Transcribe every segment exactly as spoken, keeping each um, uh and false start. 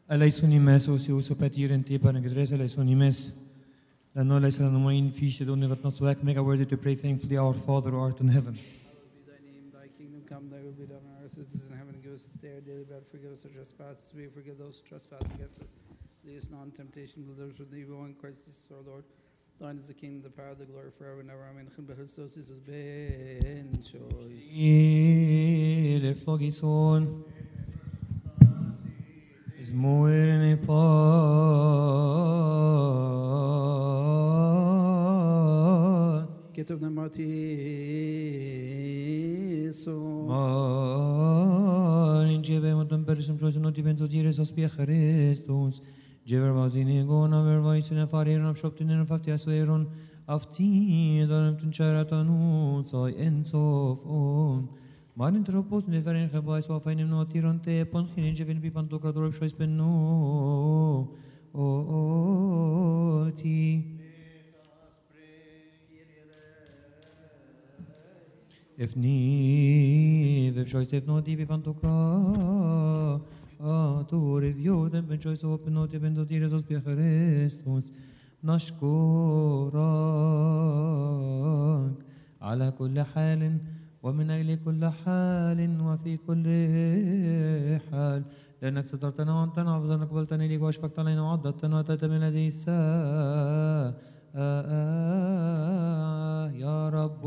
Eleisonimes, Osiuso Patir and Tipa and Gedres, Eleisonimes. And no less than one fish, the only but not swag, make a worthy to pray thankfully, our Father who art in heaven. Hallowed be thy name, thy kingdom come, thy will be done on earth as it is in heaven. Give us this day our daily bread, forgive us our trespasses, we forgive those who trespass against us. Lead us not into temptation, but deliver us from evil, in Christ Jesus our Lord. Thine is the kingdom, the power, the glory forever and ever. Amen. Il flogison is more in a pause. Ketub na matiso. Man in Jebe matam persum trois not even so dear as spia Christus. Jever was in ego na ver voice in a farir of shop in a fifty asweron of tea that to charatanu so en so on. Man in tropos never in her voice of einem notirante pon hin Jeven bi pantocrador of choice penno. O ti. If ni, if choice if not, if pantocra. Ah, to review them, when choice open not even to tears of Christus. نشكرك على كل حال ومن أجل كل حال وفي كل حال لأنك سترتنا وأنتنا وفضلنا قبلتني ليك وأشفقت علينا وعضدتنا وأتيت من لدي الساعة يا رب.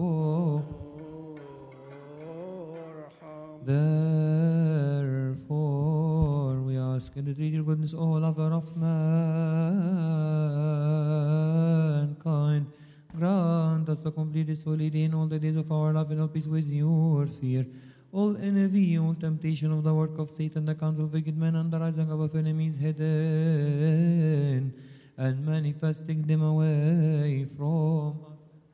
Therefore, we ask in the treaty goodness, O lover of mankind, grant us to complete this holy day in all the days of our life and of peace with your fear. All envy, all temptation of the work of Satan, the counsel of wicked men, and the rising up of enemies hidden, and manifesting them away from us.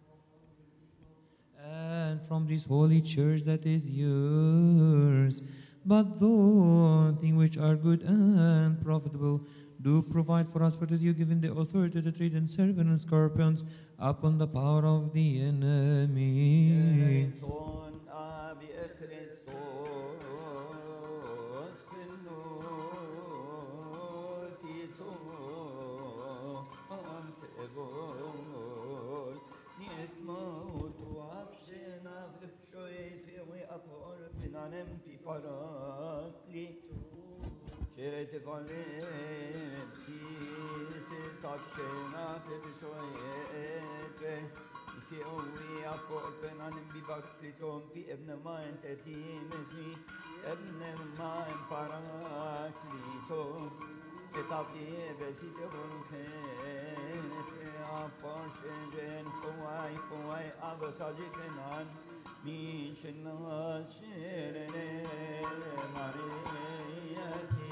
And from this holy church that is yours. But those things which are good and profitable do provide for us, for that you given the authority to treat and serpents and scorpions upon the power of the enemy. Şerete kalem sisi takşena tebşoyete İki ovi afol benanim bir baklitom fi ebne maen tetimeti ebne maen paraklitom Etafiye besite volkete afar şeren kovay kovay abasacı kenan min şenna şerene mariyeti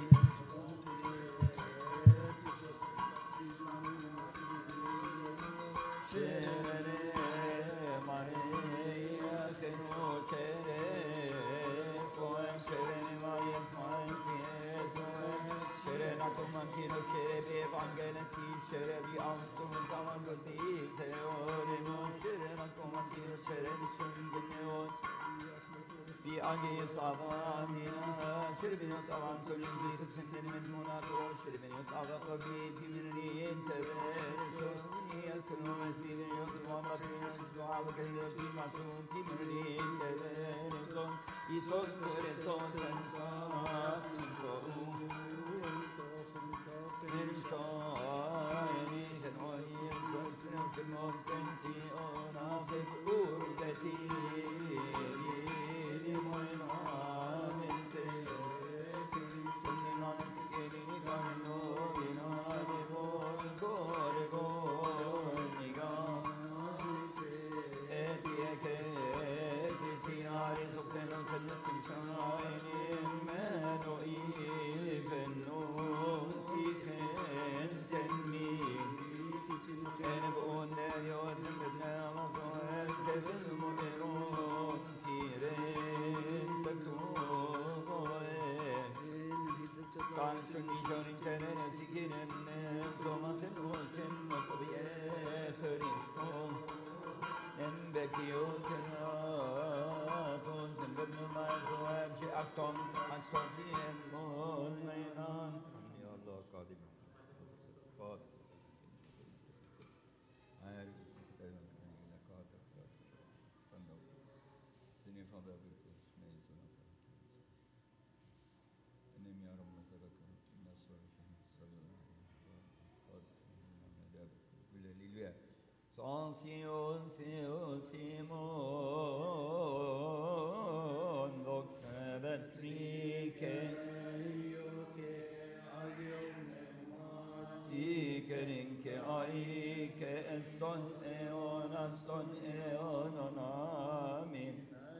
Agi sabamina şerbine tavan tölün bir kısımları mezmunatı şerbine tavaka bir timinin tebeşo yakınım esbinin yokluğun bakıyız dualı kıyız bir masum timinin tebeşo İsos kureton sensa Menşayni kenoyim konsinem kemon kenti ona sekur beti Sion, Sion, Simon, Doxebet Trike, Tikerinke Aike, Eston Eon, Aston Eon, Amin,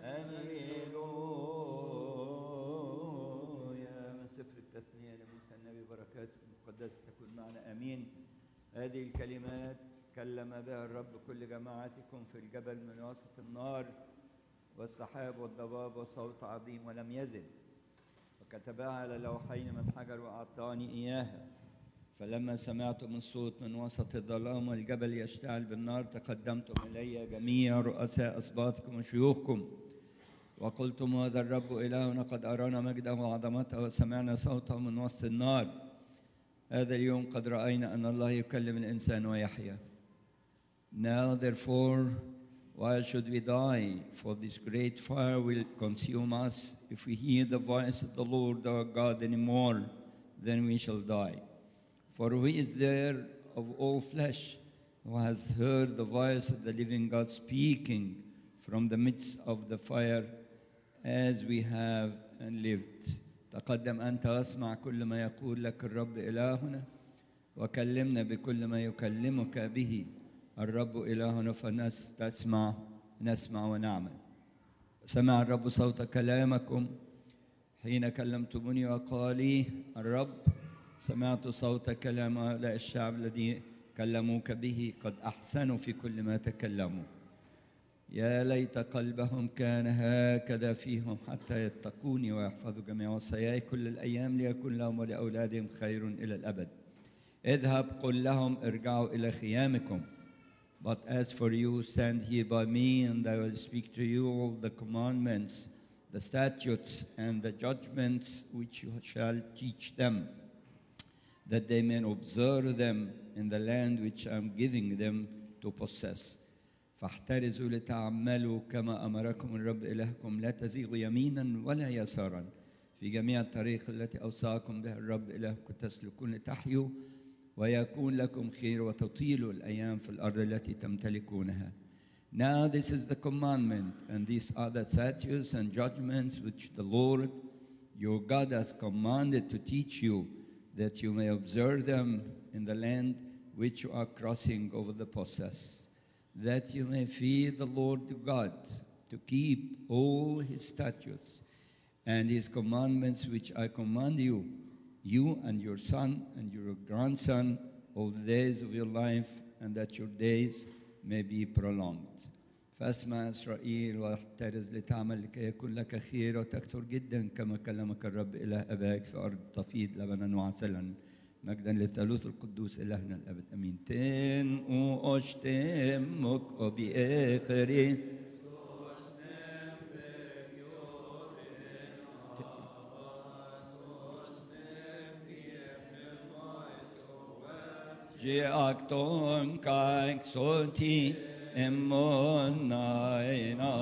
Alleluia. من سفر التثنية لموسى النبي بركاته المقدسة تكون معنا آمين. هذه الكلمات كلم بها الرب كل جماعتكم في الجبل من وسط النار والسحاب والضباب وصوت عظيم ولم يزل، وكتبها على لوحين من حجر وأعطاني إياها. فلما سمعتم الصوت من وسط الظلام والجبل يشتعل بالنار تقدمتم إلي جميع رؤساء أسباطكم وشيوخكم وقلتم هذا الرب إلهنا قد أرانا مجده وعظمته وسمعنا صوته من وسط النار. هذا اليوم قد رأينا أن الله يكلم الإنسان ويحيا. Now therefore, why should we die? For this great fire will consume us. If we hear the voice of the Lord our God anymore, then we shall die. For who is there of all flesh who has heard the voice of the living God speaking from the midst of the fire as we have and lived? تقدم أنت واسمع كل ما يقول لك الرب إلهنا وكلمنا بكل ما يكلمك به الرب إلهنا فنسمع نسمع ونعمل. سمع الرب صوت كلامكم حين كلمتموني وقال لي الرب سمعت صوت كلام هؤلاء الشعب الذي كلموك به قد أحسنوا في كل ما تكلموا. يا ليت قلبهم كان هكذا فيهم حتى يتقوني ويحفظوا جميع وصاياي كل الأيام ليكون لهم ولأولادهم خير إلى الأبد. اذهب قل لهم ارجعوا إلى خيامكم. But as for you, stand here by me, and I will speak to you all the commandments, the statutes, and the judgments which you shall teach them, that they may observe them in the land which I am giving them to possess. فاحترزوا لتعملوا كما أمركم الرب إلهكم، لا تزيغوا يمينا ولا يسارا في جميع الطريق التي أوصاكم بها الرب إلهكم تسلكون لتحيوا ويكون لكم خير وتطيلوا الأيام في الأرض التي تمتلكونها. Now this is the commandment, and these are the statutes and judgments which the Lord your God has commanded to teach you, that you may observe them in the land which you are crossing over the possess, that you may fear the Lord your God, to keep all his statutes and his commandments which I command you, you and your son and your grandson, all the days of your life, and that your days may be prolonged. فاسمع إسرائيل واحترز لتعمل لكي يكون لك خير وتكثر جدا كما كلمك الرب إله أباك في أرض تفيض لبنا وعسلا. مجدا للثالوث القدوس إلهنا الأبد أمين. تن أشتمك بآخرين جاكتون كاك صوتي إموناينا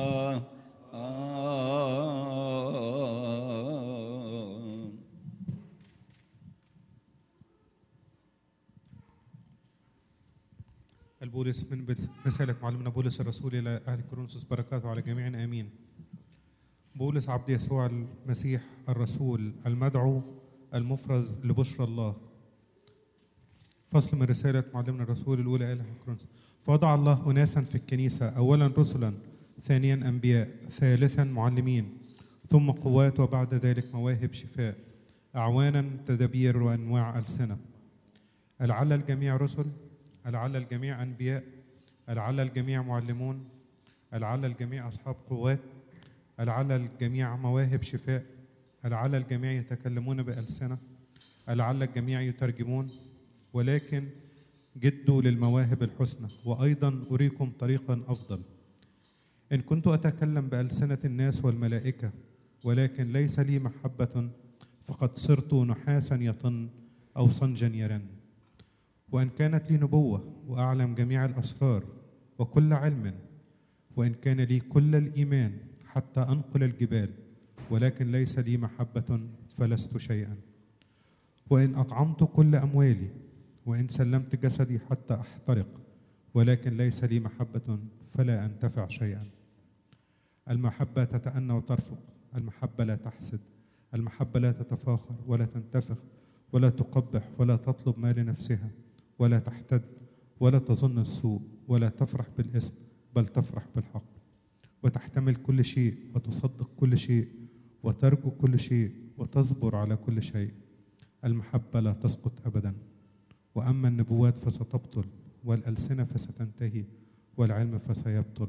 البولس من رسالة معلمنا بولس الرسول إلى أهل كورنثوس بركاته على جميعنا آمين. بولس عبد يسوع المسيح الرسول المدعو المفرز لبشرى الله. فصل من رسالة معلمنا الرسول الأولى إلى أهل كورنثوس. فوضع الله أناسا في الكنيسة، أولا رسلا، ثانيا أنبياء، ثالثا معلمين، ثم قوات، وبعد ذلك مواهب شفاء، أعوانا، تدابير، وأنواع ألسنة. لعل الجميع رسل، لعل الجميع أنبياء، لعل الجميع معلمون، لعل الجميع أصحاب قوات، لعل الجميع مواهب شفاء، لعل الجميع يتكلمون بألسنة، لعل الجميع يترجمون، ولكن جدوا للمواهب الحسنى، وأيضا أريكم طريقا أفضل. إن كنت أتكلم بألسنة الناس والملائكة ولكن ليس لي محبة فقد صرت نحاسا يطن أو صنجا يرن. وإن كانت لي نبوة وأعلم جميع الأسرار وكل علم، وإن كان لي كل الإيمان حتى أنقل الجبال، ولكن ليس لي محبة فلست شيئا. وإن أطعمت كل أموالي، وإن سلمت جسدي حتى أحترق، ولكن ليس لي محبة فلا أنتفع شيئا. المحبة تتأنى وترفق، المحبة لا تحسد، المحبة لا تتفاخر ولا تنتفخ ولا تقبح ولا تطلب ما لنفسها ولا تحتد ولا تظن السوء ولا تفرح بالإثم، بل تفرح بالحق، وتحتمل كل شيء وتصدق كل شيء وترجو كل شيء وتصبر على كل شيء. المحبة لا تسقط أبدا. وأما النبوات فستبطل، والألسنة فستنتهي، والعلم فسيبطل.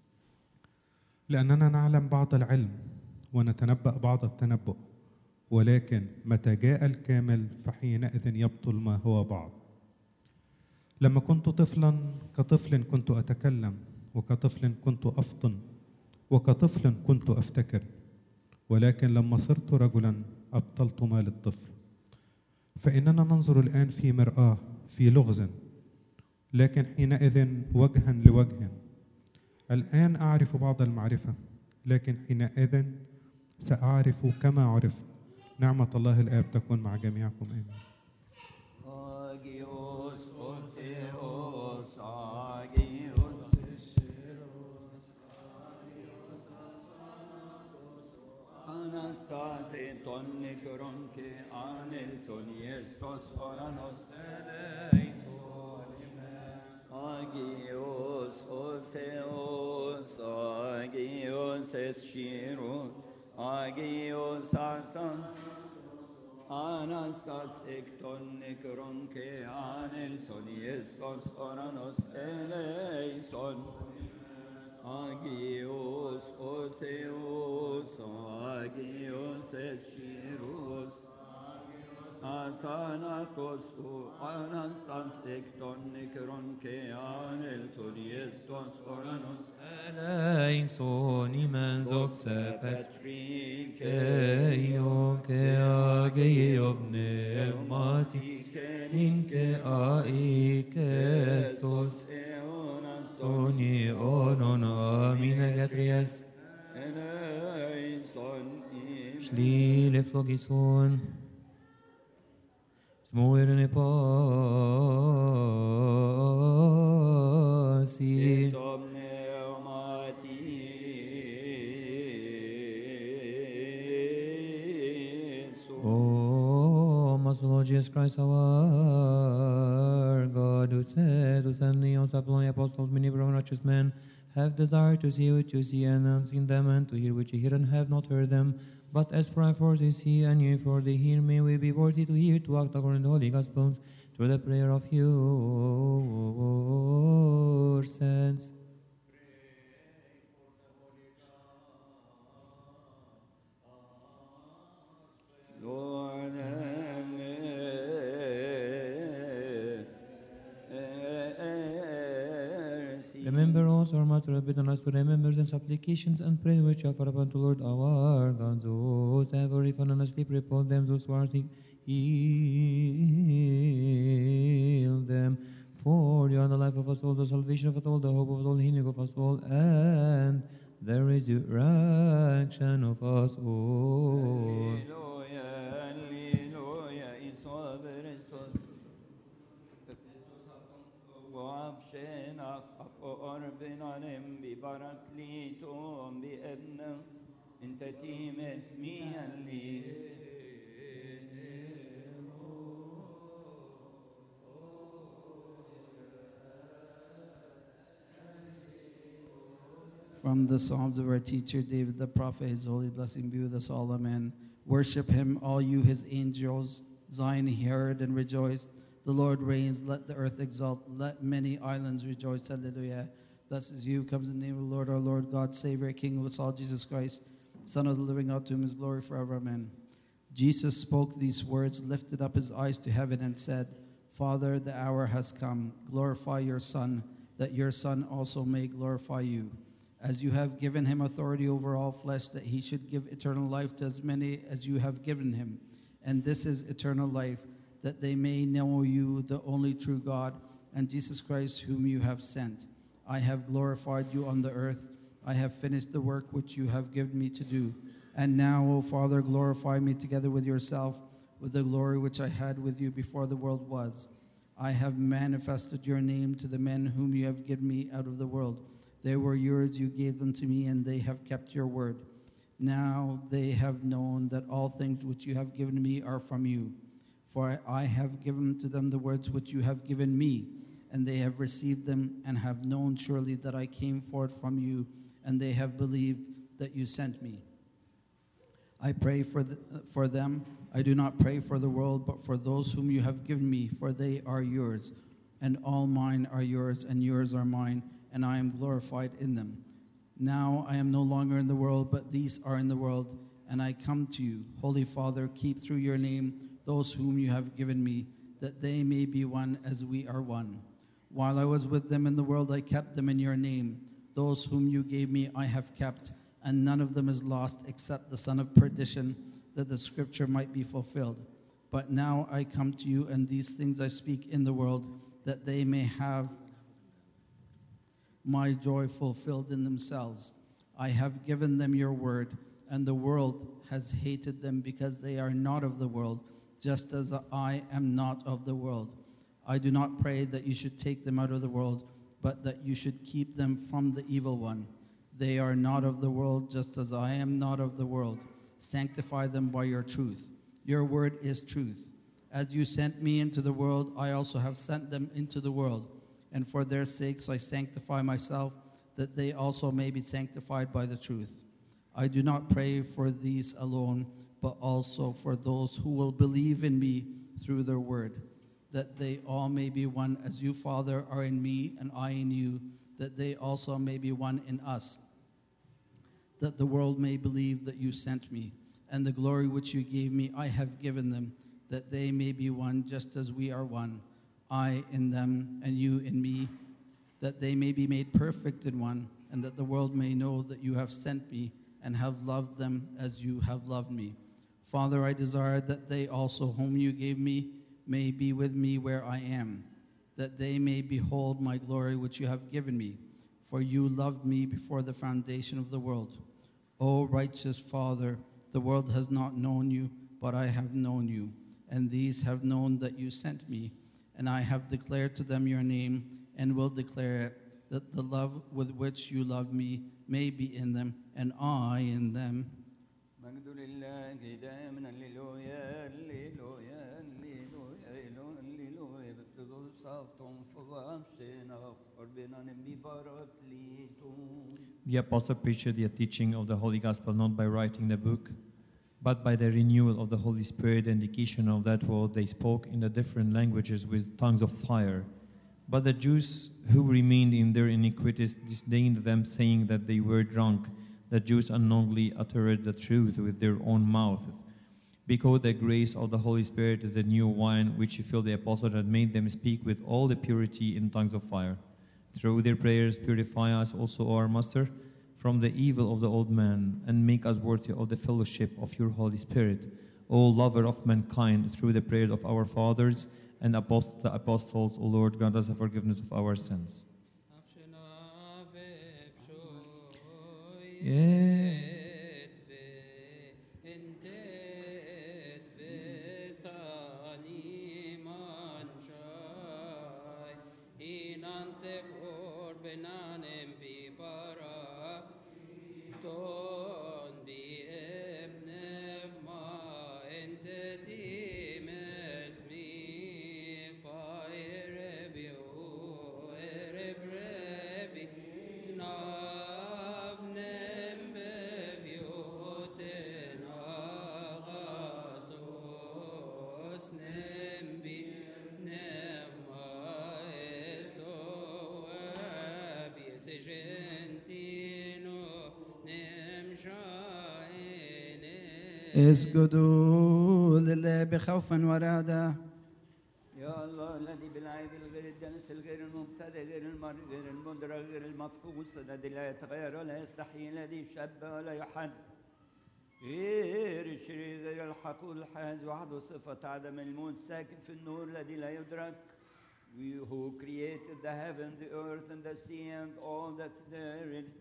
لأننا نعلم بعض العلم ونتنبأ بعض التنبؤ، ولكن متى جاء الكامل فحينئذ يبطل ما هو بعض. لما كنت طفلا كطفل كنت أتكلم، وكطفل كنت أفطن، وكطفل كنت أفتكر، ولكن لما صرت رجلا أبطلت ما للطفل. فإننا ننظر الآن في مرآة في لغز، لكن حينئذ وجها لوجه. الآن أعرف بعض المعرفة، لكن حينئذ سأعرف كما عرفت. نعمة الله الآب تكون مع جميعكم آمين. Agios Oseos, Agios Anastase Tonnikron ke Anelson Yestos Oranos Agios Oseos, Agios Eschiros, Agios Asan Anastas ekton nekron ke anelson Yesos oranos eleison Agios Oseos, Agios Eschiros Athanatos Anastas ekton nekron ke anelson Yesos oranos eleison imen zoksepet Patrick Eyo ke ageyo pneumati Ninke ai kestos Toni onon amine getries Shli leflogison Smoirne pasi Lord Jesus Christ, our God, who said to send the apostles, apostles, many brave righteous men, have desired to see what you see, and unseen them, and to hear what you hear, and have not heard them. But as for I for they see, and you for they hear, may we be worthy to hear, to act according to the Holy Gospels, through the prayer of your saints. Lord, remember also our matter of bitterness to remember the supplications and prayer which offer upon the Lord our God, those that were fallen and asleep, repose them, those who are sick, heal them. For you are the life of us all, the salvation of us all, the hope of us all, the healing of us all, and the resurrection of us all. بنعم ببركليتهم بابنه انت تيمت ميا لي From the Psalms of our teacher David the prophet, his holy blessing be with us all, amen. Worship him, all you his angels. Zion heard and rejoiced. The Lord reigns, let the earth exult, let many islands rejoice. Hallelujah. Blessed is you, comes in the name of the Lord, our Lord, God, Savior, King of us all, Jesus Christ, Son of the living God, to whom is glory forever. Amen. Jesus spoke these words, lifted up his eyes to heaven, and said, Father, the hour has come. Glorify your Son, that your Son also may glorify you. As you have given him authority over all flesh, that he should give eternal life to as many as you have given him. And this is eternal life, that they may know you, the only true God, and Jesus Christ, whom you have sent. I have glorified you on the earth. I have finished the work which you have given me to do. And now, O Father, glorify me together with yourself, with the glory which I had with you before the world was. I have manifested your name to the men whom you have given me out of the world. They were yours, you gave them to me, and they have kept your word. Now they have known that all things which you have given me are from you. For I have given to them the words which you have given me, and they have received them, and have known surely that I came forth from you, and they have believed that you sent me. I pray for, the, for them. I do not pray for the world, but for those whom you have given me, for they are yours, and all mine are yours, and yours are mine, and I am glorified in them. Now I am no longer in the world, but these are in the world, and I come to you. Holy Father, keep through your name those whom you have given me, that they may be one as we are one. While I was with them in the world, I kept them in your name. Those whom you gave me I have kept, and none of them is lost except the son of perdition, that the scripture might be fulfilled. But now I come to you, and these things I speak in the world, that they may have my joy fulfilled in themselves. I have given them your word, and the world has hated them because they are not of the world, just as I am not of the world. I do not pray that you should take them out of the world, but that you should keep them from the evil one. They are not of the world, just as I am not of the world. Sanctify them by your truth. Your word is truth. As you sent me into the world, I also have sent them into the world. And for their sakes I sanctify myself, that they also may be sanctified by the truth. I do not pray for these alone, but also for those who will believe in me through their word, that they all may be one as you, Father, are in me and I in you, that they also may be one in us, that the world may believe that you sent me. And the glory which you gave me I have given them, that they may be one just as we are one, I in them and you in me, that they may be made perfect in one, and that the world may know that you have sent me and have loved them as you have loved me. Father, I desire that they also whom you gave me may be with me where I am, that they may behold my glory which you have given me, for you loved me before the foundation of the world. O righteous Father, the world has not known you, but I have known you, and these have known that you sent me, and I have declared to them your name, and will declare it, that the love with which you love me may be in them, and I in them. مجد لله دائما هللويا هللويا هللويا هللويا بتقول صوتهم فغامسنا قربنا نبي بارك ليتون. The apostle preached the teaching of the Holy Gospel not by writing the book, but by the renewal of the Holy Spirit, the indication of that word they spoke in the different languages with tongues of fire. But the Jews who remained in their iniquities disdained them, saying that they were drunk. The Jews unknowingly uttered the truth with their own mouth, because the grace of the Holy Spirit is the new wine which he filled the apostles had made them speak with all the purity in tongues of fire. Through their prayers purify us also, our Master, from the evil of the old man, and make us worthy of the fellowship of your Holy Spirit, O lover of mankind, through the prayers of our fathers and apost- the apostles, O Lord, grant us the forgiveness of our sins. Yeah. اسجدوا لله بخوف ورعدة. يا الله الذي بالعيب الغير الدنس الغير المبتدئ غير المرء غير المدرك غير المفقوس الذي لا يتغير ولا يستحيل الذي شب ولا يحد غير الشرير غير الحقول الحاز وحده صفة عدم الموت ساكن في النور الذي لا يدرك. We who created the heaven, the earth and the sea and all that's therein,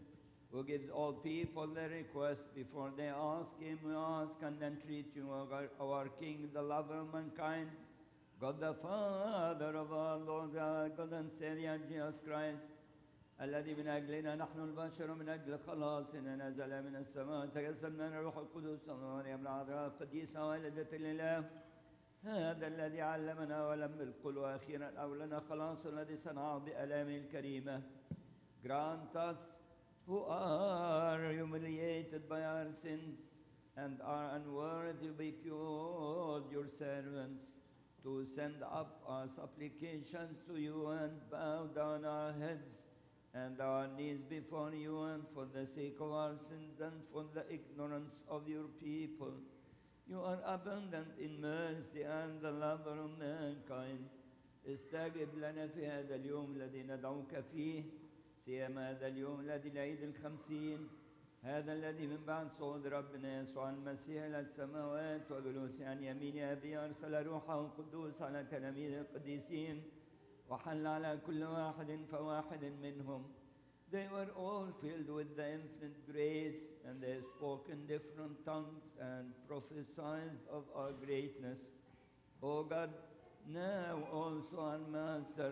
who gives all people their request before they ask him. We ask and entreat you, our, our King, the lover of mankind, God the Father of our Lord, our God and Savior Jesus Christ, الذي من أجلنا نحن البشر من أجل خلاصنا نزل من السماء تجسد من الروح القدس ومريم العذراء القديسة والدة الإله، هذا الذي علمنا ولم بالقل وأخيرا أولنا خلاص الذي صنعه بآلامه الكريمة. Grant us who are humiliated by our sins and are unworthy to be called your servants, to send up our supplications to you and bow down our heads and our knees before you, and for the sake of our sins and for the ignorance of your people. You are abundant in mercy and the lover of mankind. استجب لنا في هذا اليوم الذي ندعوك فيه، سيما هذا اليوم الذي العيد الخمسين، هذا الذي من بعد صعود ربنا يسوع المسيح إلى السماوات وجلوسه عن يمين أبيه أرسل روحه القدوس على تلاميذ القديسين وحل على كل واحد فواحد منهم. They were all filled with the infinite grace, and they spoke in different tongues and prophesied of our greatness. O God, now also our Master,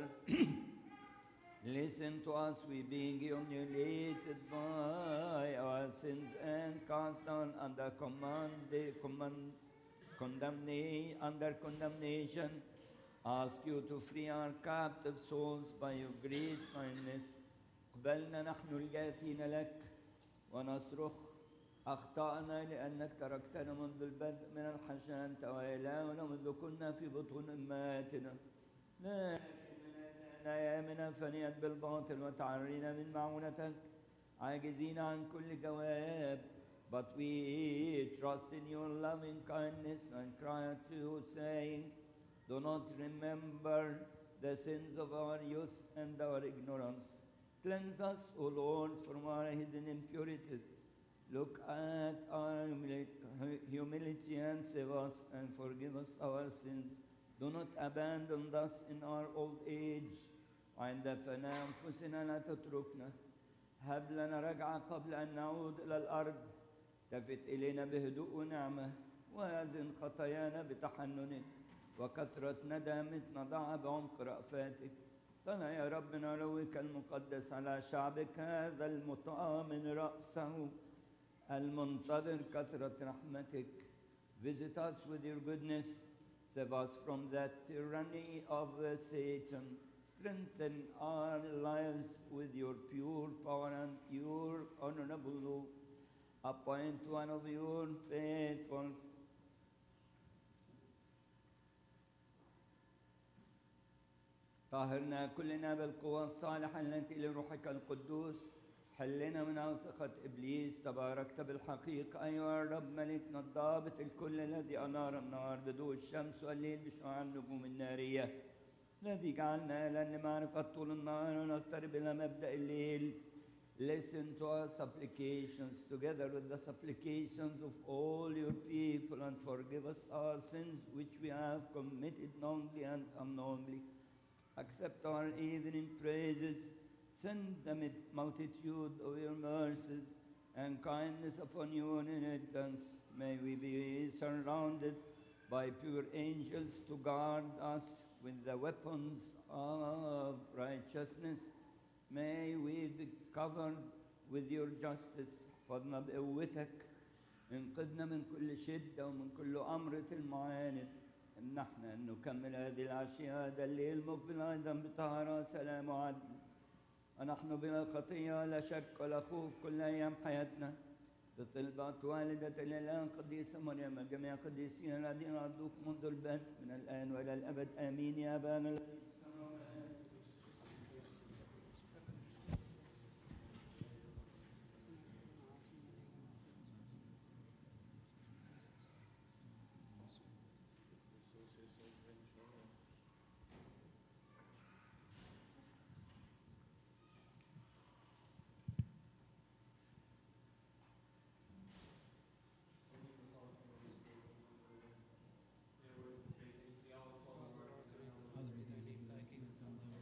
listen to us, we being humiliated by our sins and cast down under command, command, condemnation, under condemnation, ask you to free our captive souls by your great kindness. قبلنا نحن الجاثين لك ونصرخ أخطأنا لأنك تركتنا منذ البدء من الحشان تويلانا منذ كنا في بطون أمهاتنا، لكن من أيامنا فنيت بالباطل وتعرينا من معونتك عاجزين عن كل جواب. But we trust in your loving kindness and cry to you, saying, do not remember the sins of our youth and our ignorance. Cleanse us, O Lord, from our hidden impurities. Look at our humility and save us, and forgive us our sins. Do not abandon us in our old age. وعند فناء أنفسنا لا تتركنا. هب لنا رجعة قبل أن نعود إلى الأرض. تفت إلينا بهدوء ونعمة، وازن خطايانا بتحنن، وكثرة ندامتنا ضع بعمق رأفاتك. طلع يا ربنا علوك المقدس على شعبك هذا المطامن رأسه المنتظر كثرة رحمتك. Visit us with your goodness. Save us from the tyranny of the Satan. Strengthen our lives with your pure power and your honorable law. Appoint one of your faithful طهرنا كلنا بالقوة الصالحة التي لروحك القدوس. حلنا من عاصفة إبليس. تباركت بالحقيقة أيها الرب ملكنا الضابط الكل الذي أنار النهار بضوء الشمس والليل بشعاع النجوم النارية، الذي جعلنا أهلا لمعرفة طول النهار ونقترب إلى مبدأ الليل. Listen to our supplications together with the supplications of all your people, and forgive us our sins which we have committed knowingly and unknowingly. Accept our evening praises. Send the multitude of your mercies and kindness upon your inheritance. May we be surrounded by pure angels to guard us with the weapons of righteousness. May we be covered with your justice. فضنا بقوتك انقذنا من كل شدة ومن كل أمرة المعاند. امنحنا أن نكمل هذه العشية هذا الليل مقبل أيضا بطهارة سلام وعدل، ونحن بلا خطية ولا شك ولا خوف كل أيام حياتنا، بطلبات والدة الإله القديسة مريم جميع القديسين الذين عرضوك منذ البدء من الآن وإلى الأبد آمين. يا أبانا الذي في السماوات. Hallowed be thy name, thy kingdom come, thy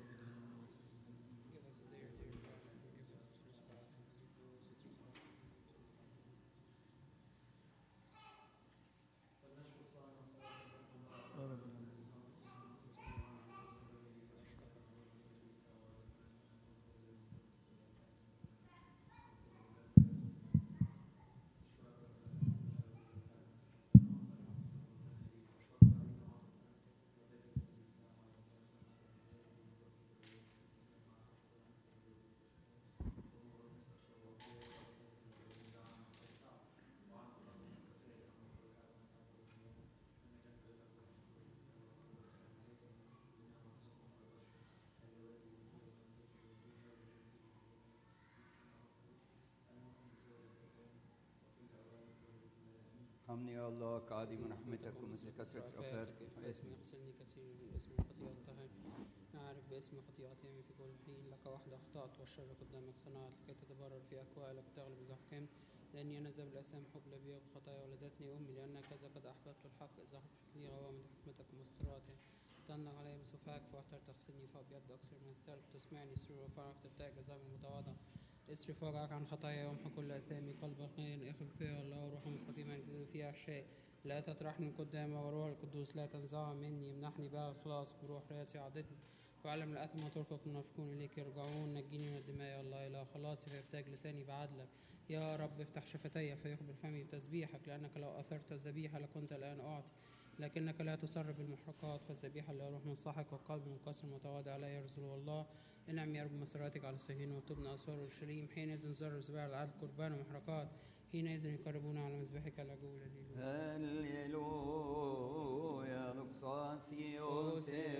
ارحمني يا الله كعظيم رحمتك ومثل كثرة رفاتك باسم اغسلني كثير من اسم الخطيئة الطاهر. أعرف باسم خطيئتي في كل حين، لك وحده أخطأت والشر قدامك صنعت، لكي تتبرر في أقوالك وتغلب إذا حكمت. لأني أنا ذا بالأثام حب بي والخطايا ولدتني أمي، لأن كذا قد أحببت الحق إذا أخذت لي غوامض حكمتك ومستراتها. تنغ علي بسفاك فاختر تغسلني فأبيض أكثر من الثلج، تسمعني سرور وفرح تبتاع جزاء المتواضع. اصرف وجهك عن خطايا وامحو كل أثامي، قلبا خيرا اخلق فيها الله وروحا مستقيما اجدد فيها الشيء. لا تطرحني قدامه وروح القدوس لا تنزعه مني، امنحني بها الخلاص بروح راسي عضدني. فعلم الأثم وتركك المنافقون إليك يرجعون، نجيني من الدماء يا الله إلى خلاصي فيبتاج لساني بعدلك. يا رب افتح شفتي فيقبل فمي بتسبيحك، لأنك لو أثرت الذبيحة لكنت الآن أعطي، لكنك لا تسر بالمحرقات. فالذبيحة لا روح منصحك وقلب منكسر متواضع لا يرزل الله. انعم يا رب مسراتك على الصهيون وتبنى أسوار اورشليم. حينئذ زر زباع العبد قربان ومحرقات، حينئذ يقربون على مذبحك العجول. هللويا لوكساسي اوسي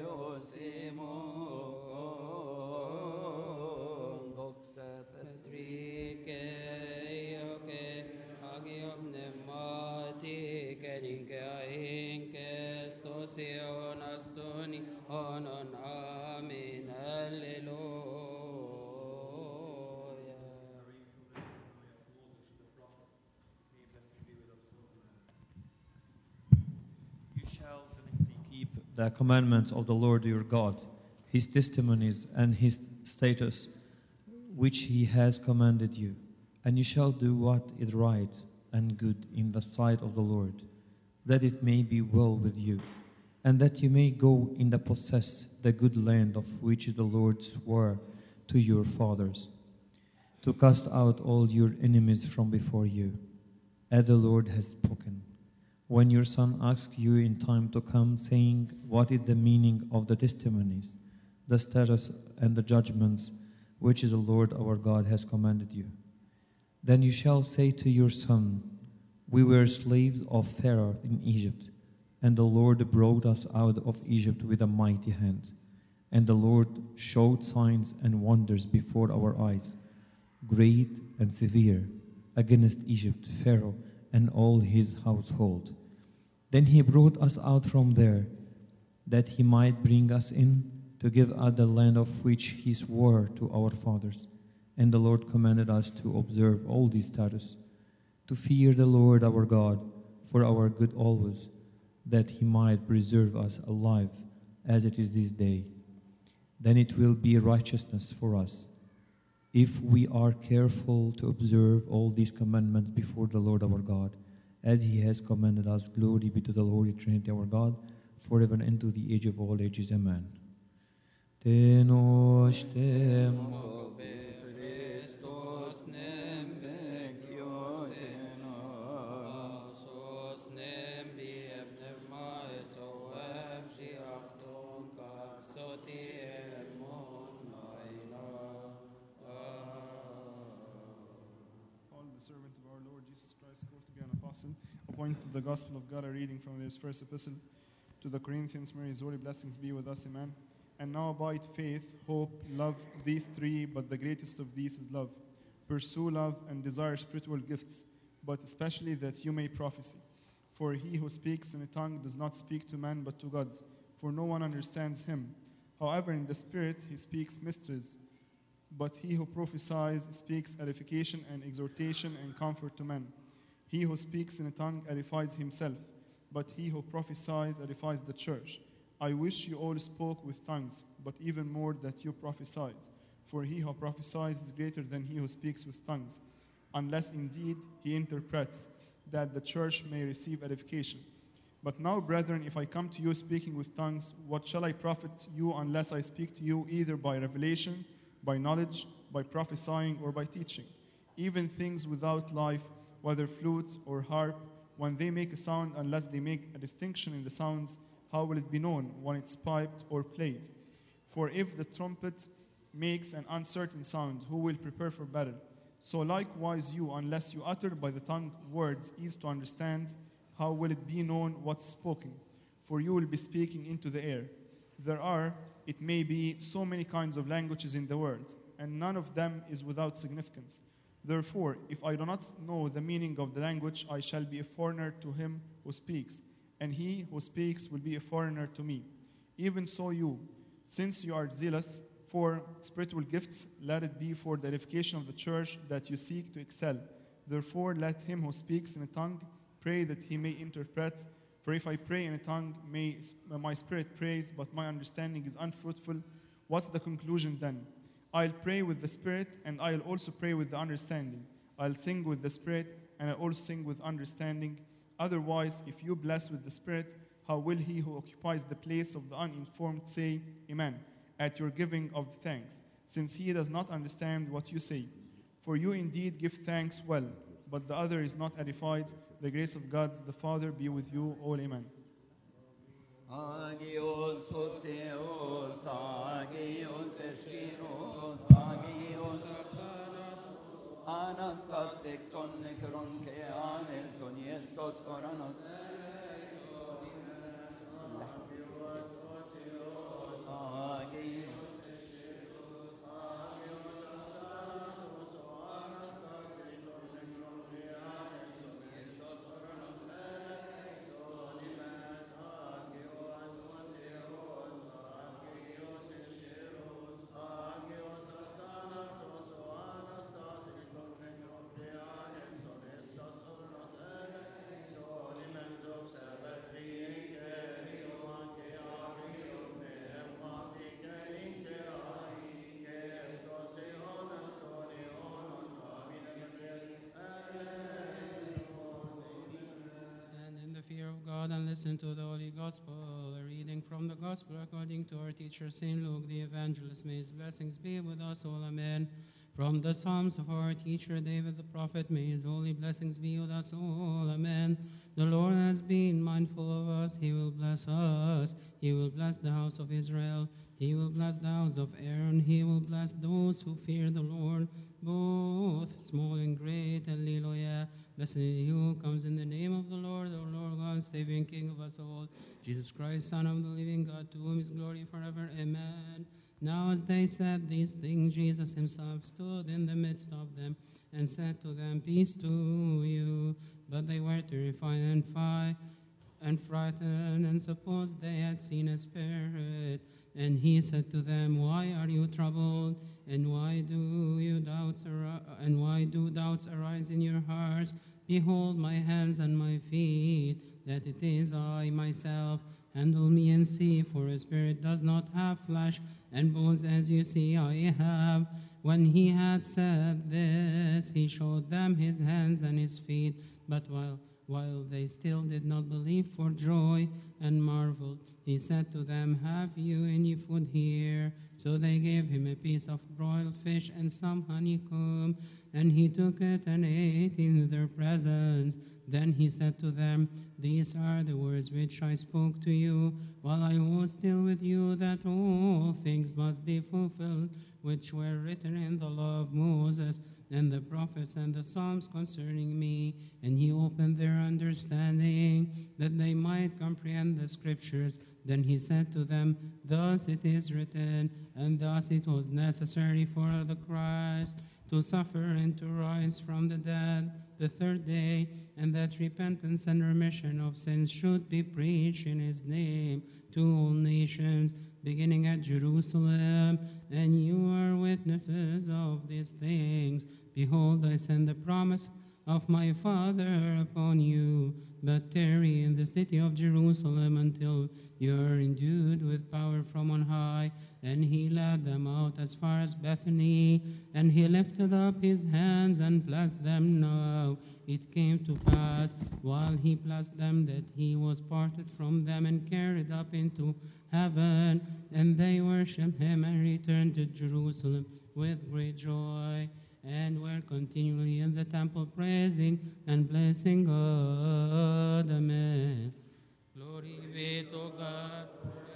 اوسيمون دوكسا Patrike yoke agiom nemati keninke ainke stosion astoni onon amin alleluia. You shall diligently keep the commandments of the Lord your God, his testimonies and his statutes, which he has commanded you. And you shall do what is right and good in the sight of the Lord, that it may be well with you, and that you may go in the possess the good land of which the Lord swore to your fathers, to cast out all your enemies from before you, as the Lord has spoken. When your son asks you in time to come, saying, what is the meaning of the testimonies, the statutes, and the judgments which the Lord our God has commanded you? Then you shall say to your son, we were slaves of Pharaoh in Egypt, and the Lord brought us out of Egypt with a mighty hand. And the Lord showed signs and wonders before our eyes, great and severe, against Egypt, Pharaoh, and all his household. Then he brought us out from there, that he might bring us in to give us the land of which he swore to our fathers. And the Lord commanded us to observe all these statutes, to fear the Lord our God for our good always, that he might preserve us alive as it is this day. Then it will be righteousness for us, if we are careful to observe all these commandments before the Lord our God, as he has commanded us. Glory be to the Holy Trinity our God, forever and into the age of all ages. Amen. Te nos temo, Christos nem bekiotenos, os nem biem pneumais oem shiachton kaksotien monaina. Paul, the servant of our Lord Jesus Christ, called to be an apostle, appointed to the gospel of God, a reading from his first epistle to the Corinthians. May his holy blessings be with us. Amen. And now abide faith, hope, love, these three, but the greatest of these is love. Pursue love and desire spiritual gifts, but especially that you may prophesy. For he who speaks in a tongue does not speak to man but to God, for no one understands him. However, in the Spirit he speaks mysteries. But he who prophesies speaks edification and exhortation and comfort to men. He who speaks in a tongue edifies himself, but he who prophesies edifies the church. I wish you all spoke with tongues, but even more that you prophesied. For he who prophesies is greater than he who speaks with tongues, unless indeed he interprets, that the church may receive edification. But now, brethren, if I come to you speaking with tongues, what shall I profit you unless I speak to you either by revelation, by knowledge, by prophesying, or by teaching? Even things without life, whether flutes or harp, when they make a sound, unless they make a distinction in the sounds, how will it be known when it's piped or played? For if the trumpet makes an uncertain sound, who will prepare for battle? So likewise you, unless you utter by the tongue words easy to understand, how will it be known what's spoken? For you will be speaking into the air. There are, it may be, so many kinds of languages in the world, and none of them is without significance. Therefore, if I do not know the meaning of the language, I shall be a foreigner to him who speaks, and he who speaks will be a foreigner to me. Even so you, since you are zealous for spiritual gifts, let it be for the edification of the church that you seek to excel. Therefore, let him who speaks in a tongue pray that he may interpret. For if I pray in a tongue, may my spirit praise, but my understanding is unfruitful. What's the conclusion then? I'll pray with the spirit, and I'll also pray with the understanding. I'll sing with the spirit, and I'll also sing with understanding. Otherwise, if you bless with the spirit, how will he who occupies the place of the uninformed say, Amen, at your giving of thanks, since he does not understand what you say? For you indeed give thanks well, but the other is not edified. The grace of God the Father be with you all. Amen. Agios Oteos, Agios Eskinos, Agios Anastasik Tonnikron Keanel Soniel Tots Oranos And listen to the Holy Gospel, a reading from the Gospel according to our teacher Saint Luke the Evangelist. May his blessings be with us all. Amen. From the Psalms of our teacher David the prophet, may his holy blessings be with us all. Amen. The Lord has been mindful of us. He will bless us. He will bless the house of Israel. He will bless the house of Aaron. He will bless those who fear the Lord, both small and great. Alleluia. Blessed he who comes in the name of the Lord, our Lord God, saving King of us all, Jesus Christ, Son of the living God, to whom is glory forever. Amen. Now as they said these things, Jesus himself stood in the midst of them and said to them, Peace to you. But they were terrified and, fi- and frightened, and supposed they had seen a spirit. And he said to them, Why are you troubled? And why do you doubts ar- and why do doubts arise in your hearts? Behold my hands and my feet, that it is I myself. Handle me and see, for a spirit does not have flesh and bones as you see I have. When he had said this, he showed them his hands and his feet. But while while they still did not believe for joy and marveled, he said to them, Have you any food here? So they gave him a piece of broiled fish and some honeycomb, and he took it and ate in their presence. Then he said to them, These are the words which I spoke to you while I was still with you, that all things must be fulfilled, which were written in the law of Moses and the prophets and the Psalms concerning me. And he opened their understanding, that they might comprehend the Scriptures. Then he said to them, Thus it is written, and thus it was necessary for the Christ to suffer and to rise from the dead the third day, and that repentance and remission of sins should be preached in his name to all nations, beginning at Jerusalem. And you are witnesses of these things. Behold, I send the promise of my Father upon you, but tarry in the city of Jerusalem until you are endued with power from on high. And he led them out as far as Bethany, and he lifted up his hands and blessed them. Now it came to pass, while he blessed them, that he was parted from them and carried up into heaven. And they worshipped him and returned to Jerusalem with great joy, and were continually in the temple praising and blessing God. Amen. Glory be to God.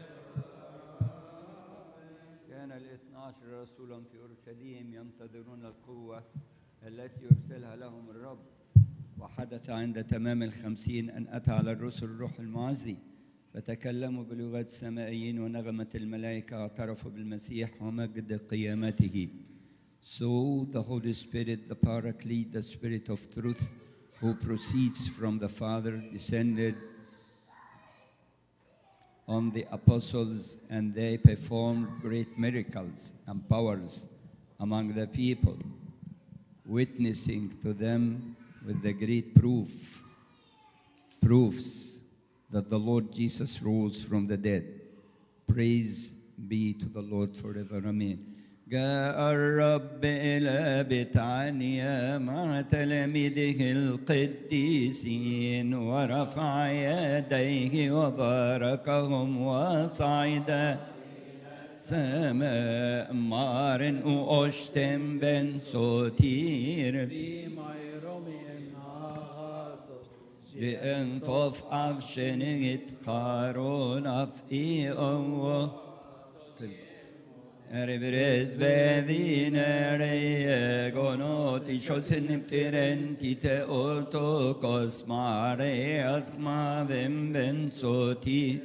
كان الاثنى عشر رسولا في أورشليم ينتظرون القوة التي يرسلها لهم الرب. وحدث عند تمام الخمسين أن أتى على الرسل الروح المعزي، فتكلموا بلغة السمائيين ونغمة الملائكة، اعترفوا بالمسيح ومجد قيامته. So the Holy Spirit, the Paraclete, the Spirit of truth, who proceeds from the Father, descended on the apostles, and they performed great miracles and powers among the people, witnessing to them with the great proof, proofs that the Lord Jesus rose from the dead. Praise be to the Lord forever. Amen. جاء الرب إلى بتعنيا مع تلاميذه القديسين ورفع يديه وباركهم وصعد السماء مارن وأشتم بن سوتير بأنصف أفشنت خارون أفئي أوه Erbrez vedinere gonoti shosin ptirenti te ortokos mare asma vem ben soti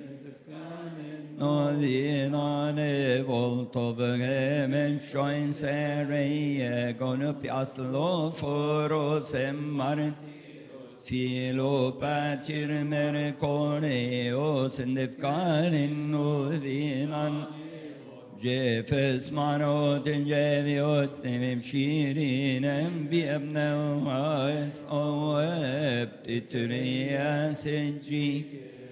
Nodinane voltov gemen shoin sereye gonup aslo foros emmart Filo patir merconeos nefkarin nodinan جيفس مانوت جيفيوت مبشيرين بأبنا وعيس أواب تتريا سنجي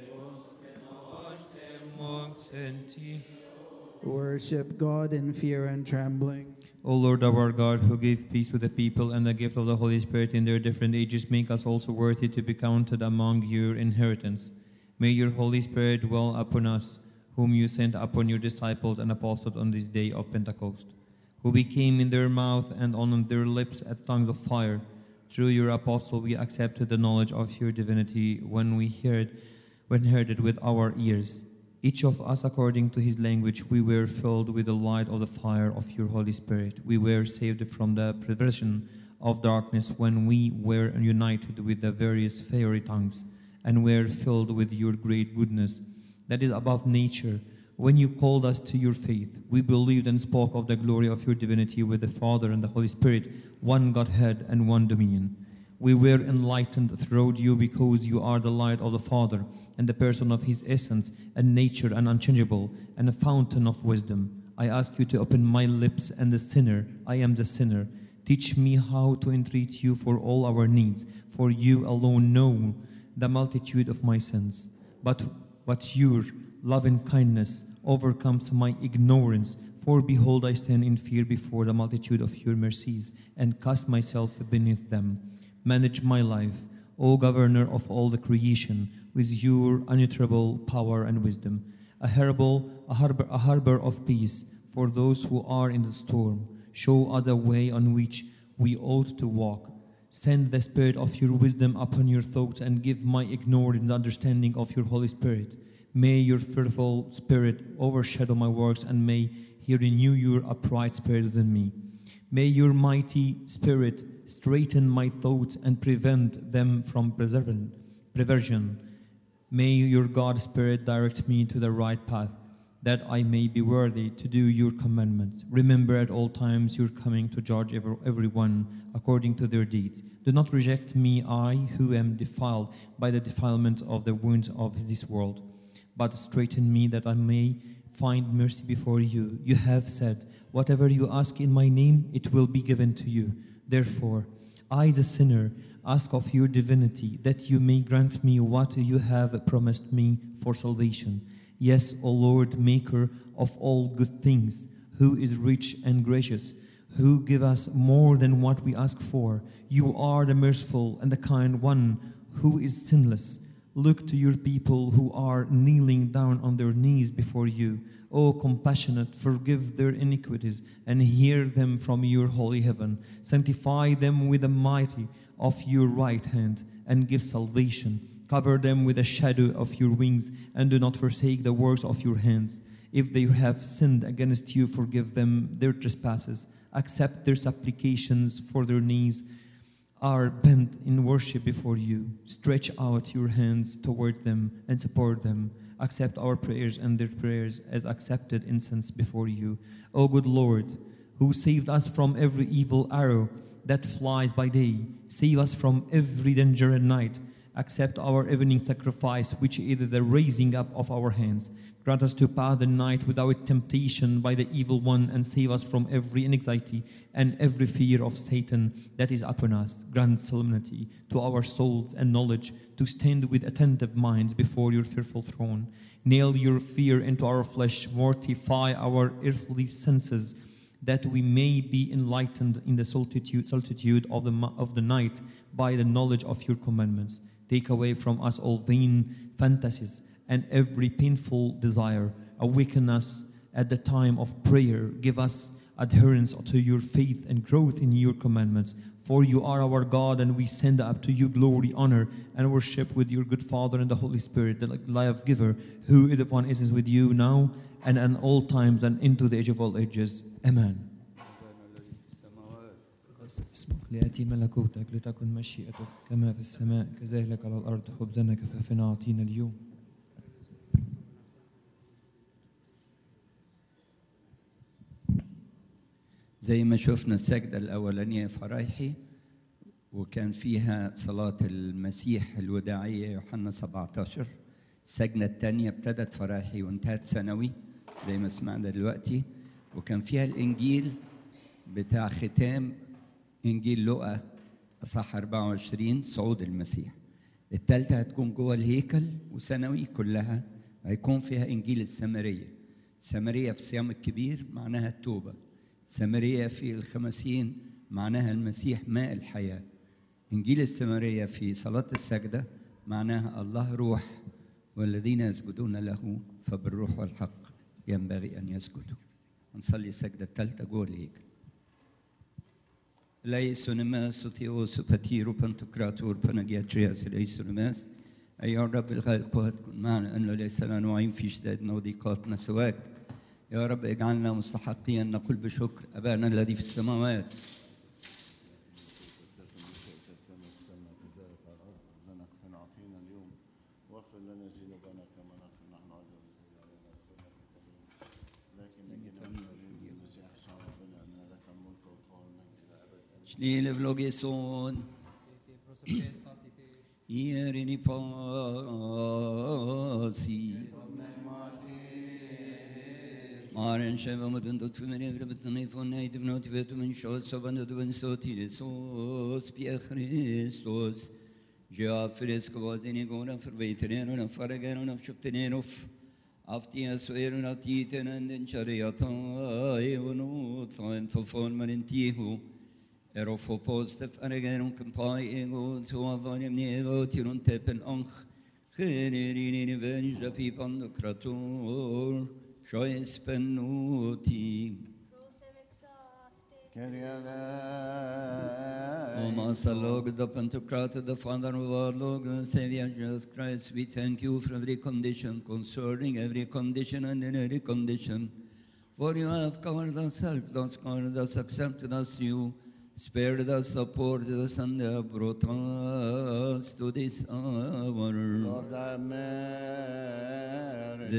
Worship God in fear and trembling. O Lord our God, who gave peace to the people and the gift of the Holy Spirit in their different ages, make us also worthy to be counted among your inheritance. May your Holy Spirit dwell upon us, whom you sent upon your disciples and apostles on this day of Pentecost, who became in their mouth and on their lips a tongues of fire. Through your apostle we accepted the knowledge of your divinity when we heard, when heard it with our ears. Each of us according to his language we were filled with the light of the fire of your Holy Spirit. We were saved from the perversion of darkness when we were united with the various fiery tongues and were filled with your great goodness that is above nature. When you called us to your faith, we believed and spoke of the glory of your divinity with the Father and the Holy Spirit, one Godhead and one dominion. We were enlightened through you because you are the light of the Father and the person of his essence and nature and unchangeable and a fountain of wisdom. I ask you to open my lips and the sinner, I am the sinner. Teach me how to entreat you for all our needs, for you alone know the multitude of my sins. But But your loving kindness overcomes my ignorance. For behold, I stand in fear before the multitude of your mercies and cast myself beneath them. Manage my life, O governor of all the creation, with your unutterable power and wisdom. A harbor, a harbor, a harbor of peace for those who are in the storm. Show us the way on which we ought to walk. Send the spirit of your wisdom upon your thoughts and give my ignorance the understanding of your Holy Spirit. May your fearful spirit overshadow my works and may he renew your upright spirit within me. May your mighty spirit straighten my thoughts and prevent them from perversion. May your God spirit direct me to the right path, that I may be worthy to do your commandments. Remember at all times your coming to judge every, everyone according to their deeds. Do not reject me, I who am defiled by the defilement of the wounds of this world, but straighten me that I may find mercy before you. You have said, whatever you ask in my name, it will be given to you. Therefore, I, the sinner, ask of your divinity that you may grant me what you have promised me for salvation. Yes, O Lord, maker of all good things, who is rich and gracious, who give us more than what we ask for. You are the merciful and the kind one who is sinless. Look to your people who are kneeling down on their knees before you. O compassionate, forgive their iniquities and hear them from your holy heaven. Sanctify them with the mighty of your right hand and give salvation. Cover them with the shadow of your wings, and do not forsake the works of your hands. If they have sinned against you, forgive them their trespasses. Accept their supplications, for their knees are bent in worship before you. Stretch out your hands toward them and support them. Accept our prayers and their prayers as accepted incense before you. O good Lord, who saved us from every evil arrow that flies by day. Save us from every danger at night. Accept our evening sacrifice, which is the raising up of our hands. Grant us to pass the night without temptation by the evil one, and save us from every anxiety and every fear of Satan that is upon us. Grant solemnity to our souls and knowledge to stand with attentive minds before your fearful throne. Nail your fear into our flesh, mortify our earthly senses, that we may be enlightened in the solitude, solitude of, the, of the night by the knowledge of your commandments. Take away from us all vain fantasies and every painful desire. Awaken us at the time of prayer. Give us adherence to your faith and growth in your commandments. For you are our God, and we send up to you glory, honor, and worship with your good Father and the Holy Spirit, the life giver, who is the one is with you now and in all times and into the age of all ages. Amen. اسمك ليأتي ملكوتك، لتكن مشيئتك كما في السماء كذلك على الأرض. خبزنا كفافنا أعطينا اليوم. زي ما شفنا السجدة الأولانية في رايحي، وكان فيها صلاة المسيح الوداعية يوحنا سبعة عشر. السجدة الثانية ابتدت في رايحي وانتهت ثانوي زي ما سمعنا دلوقتي، وكان فيها الإنجيل بتاع ختام إنجيل لوقا أصحاح أربعة وعشرين صعود المسيح. الثالثة هتكون جوه الهيكل وثانوي كلها هيكون فيها إنجيل السامرية. السامرية في الصيام الكبير معناها التوبة. السامرية في الخمسين معناها المسيح ماء الحياة. إنجيل السامرية في صلاة السجدة معناها الله روح، والذين يسجدون له فبالروح والحق ينبغي أن يسجدوا. نصلي السجدة الثالثة جوه الهيكل. ليسونماس وثيوس وباتيرو بنتوكراتور بنجياترياس ليسونماس. أيها الرب الخالق كن معنا أنه ليس لنا نعيم في شدائدنا وضيقاتنا سواك. يا رب اجعلنا مستحقين أن نقول بشكر أبانا الذي في السماوات. Lille vlogeson Ierini pasi Maren sheva mudun dot fumene vrebetne von neid vnot vetu men shot sobando duen sotire sos pie Christos ja fresko vazini gona verweiteren und fargen und schuptenen auf auf die soeren atiten und chariata und so von man tihu Erofo postef aregerum kampai ego to avanim nego tirun tepen anch generini venja pipando krator shoes penuti O Master Lord, the Pantocrator, the Father of our Lord and Savior Jesus Christ, we thank you for every condition, concerning every condition and in every condition. For you have covered us, helped us, covered us, accepted us, you spared us, supported us, and have brought us to this hour. Lord, have mercy.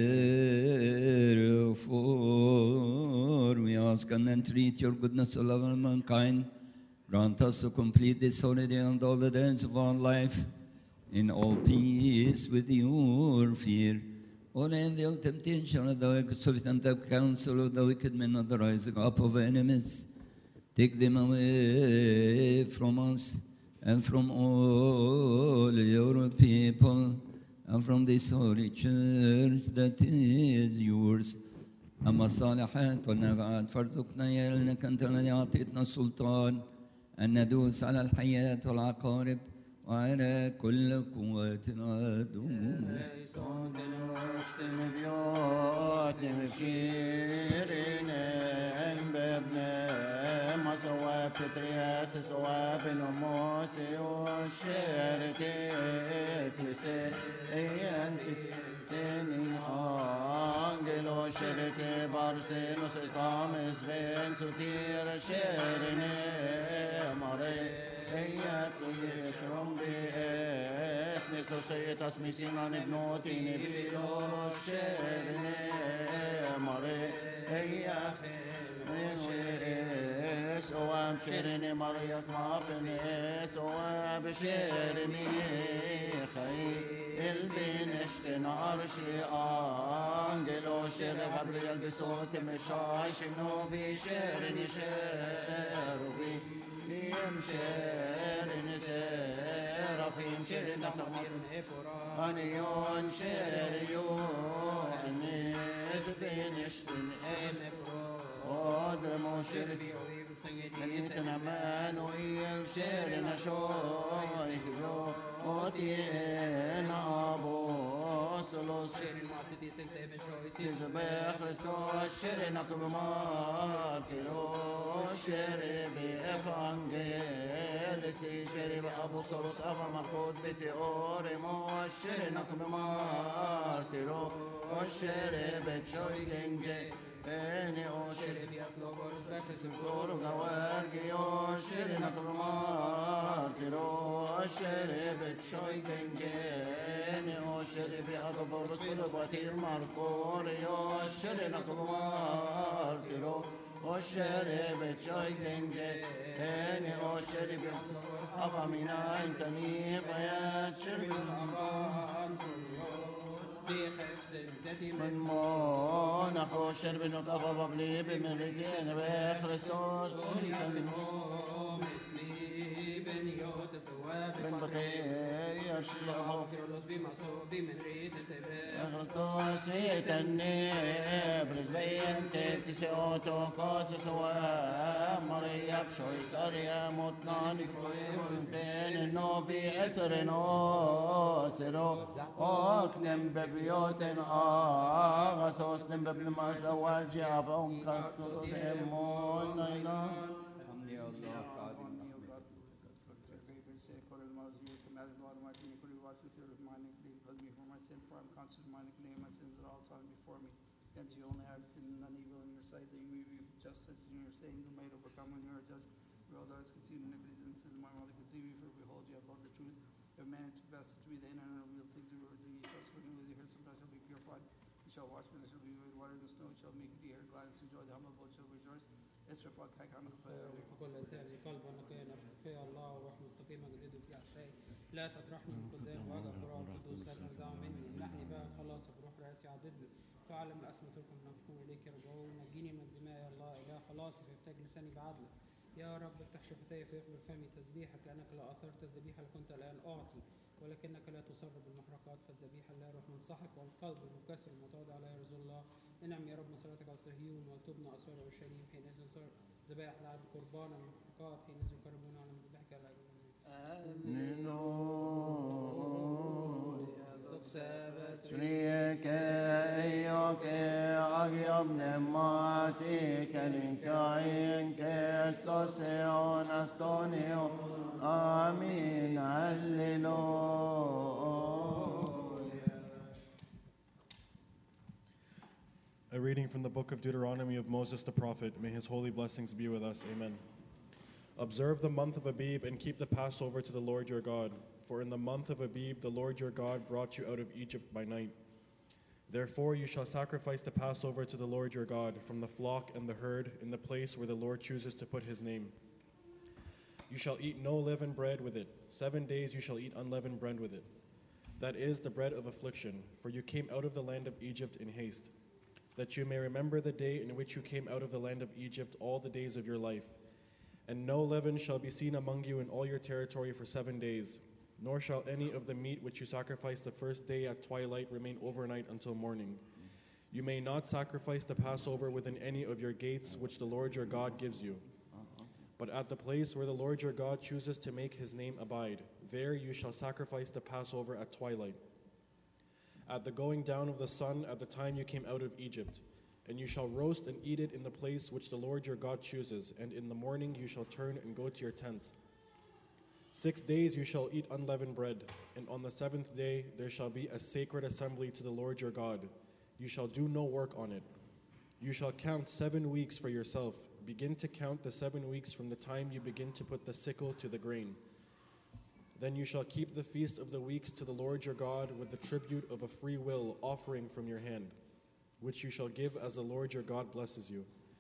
Therefore, we ask and entreat your goodness to love mankind. Grant us to complete this holiday and all the days of our life in all peace with your fear. All envy, temptation, and the wicked sufficient counsel of the wicked men and the rising up of enemies. Take them away from us and from all your people and from this holy church that is yours. أما الصالحات والنافعات فارزقنا يا لأنك أنت الذي أعطيتنا السلطان أن ندوس على الحياة والعقارب وعلى كل قواتنا دوم. سواء بترياس سواء بنموس وشرتك لسيانتك تنين أنجلو شرتي بارسينوس قامس بين ستير شرني مري إياك يشرم باسم سوسيت اسمسينا نبنوتي نبيلو شرني مري إياك يشرني شيرني مريض ما بنيس وبشيرني خي البنشتن عرشي انجلو شير غبريل بصوت مشاي شنو بشيرني شيروبي نيم شيرني سيرافيم شيرني انيون شيريون نيس بنشتن أوزر موشربي نيسن أمان ويل شيرنا شوي سيو أوتين أبو سلوس سيزبي خريستوس شيرنا كبمارتيرو شيربي إفانجيل سي شيربي أبو سلوس أبا مرقود بسي أوريمو شيرنا كبمارتيرو شيربي شوي جنجي Eni oshiri Guru gawargi oshiri nakamar oshiri bichoy genge Eni oshiri bi adabor sulu batir markori oshiri nakamar oshiri bichoy genge Eni oshiri bi abamina intani bayat shiri من مون خوشر بنو قفا ببلي بمردين بخريستوس منهم اسمي بنيوت سواب من بقية الشلوخ كيرلس بمصوبي من ريد تبا بخريستوس يتني برزبين تتسي اوتو كوس سواب مريا بشوي ساريا مطنان بين النوبي اسر نوسرو اوكنم ببيوت آغاسوس نم ببلما سواجي عفون كسر تيمون نينا Against you only I have sinned and done evil in your sight, that you may be just as in your saying, you might overcome when you are judged. For all those conceive iniquities and sins, my mother conceive you, for behold, you have held the truth. You have managed to pass to me the inner and real things of your words, and you shall swear with your hair, sometimes shall be purified. You shall wash when it shall be with water, the snow shall make you hear gladness and joy, the humble boat shall rejoice. اسرف وجهك عن الخير. وكل سامي قلبا نقيا نخفي الله وروح مستقيمة جديد في عشاي لا تطرحني من قدام وجهك وروح القدوس لا تنزع مني امنحني بقى خلاصك وروح راسي عضدني فاعلم الاسم تركم نفكم اليك يرجعون نجيني من دماء يا الله اله خلاصي فيبتاج لساني بعدلك يا رب افتح شفتي فيقبل فمي تسبيحك لانك لا اثرت الذبيحه اللي كنت الان اعطي ولكنك لا تصر بالمحرقات فالذبيحه لا روح منصحك والقلب المكسر المتواضع لا يرزو الله انعم يا رب مصراتك على صهيون وتبنى اسوار اورشليم حينئذ صار ذبائح العبد قربانا المحرقات حينئذ يقربون على مذبحك الاجمل شريك ايوك اغيب نماتي كنكاين كاستوسيون استونيو امين هللويا. A reading from the book of Deuteronomy of Moses the prophet. May his holy blessings be with us. Amen. Observe the month of Abib and keep the Passover to the Lord your God. For in the month of Abib the Lord your God brought you out of Egypt by night. Therefore you shall sacrifice the Passover to the Lord your God from the flock and the herd in the place where the Lord chooses to put his name. You shall eat no leavened bread with it. Seven days you shall eat unleavened bread with it. That is the bread of affliction, for you came out of the land of Egypt in haste, that you may remember the day in which you came out of the land of Egypt all the days of your life. And no leaven shall be seen among you in all your territory for seven days, nor shall any of the meat which you sacrifice the first day at twilight remain overnight until morning. You may not sacrifice the Passover within any of your gates which the Lord your God gives you. But at the place where the Lord your God chooses to make his name abide, there you shall sacrifice the Passover at twilight, at the going down of the sun at the time you came out of Egypt. And you shall roast and eat it in the place which the Lord your God chooses, and in the morning you shall turn and go to your tents. Six days you shall eat unleavened bread, and on the seventh day there shall be a sacred assembly to the Lord your God. You shall do no work on it. You shall count seven weeks for yourself. Begin to count the seven weeks from the time you begin to put the sickle to the grain. Then you shall keep the feast of the weeks to the Lord your God with the tribute of a free will offering from your hand, which you shall give as the Lord your God blesses you.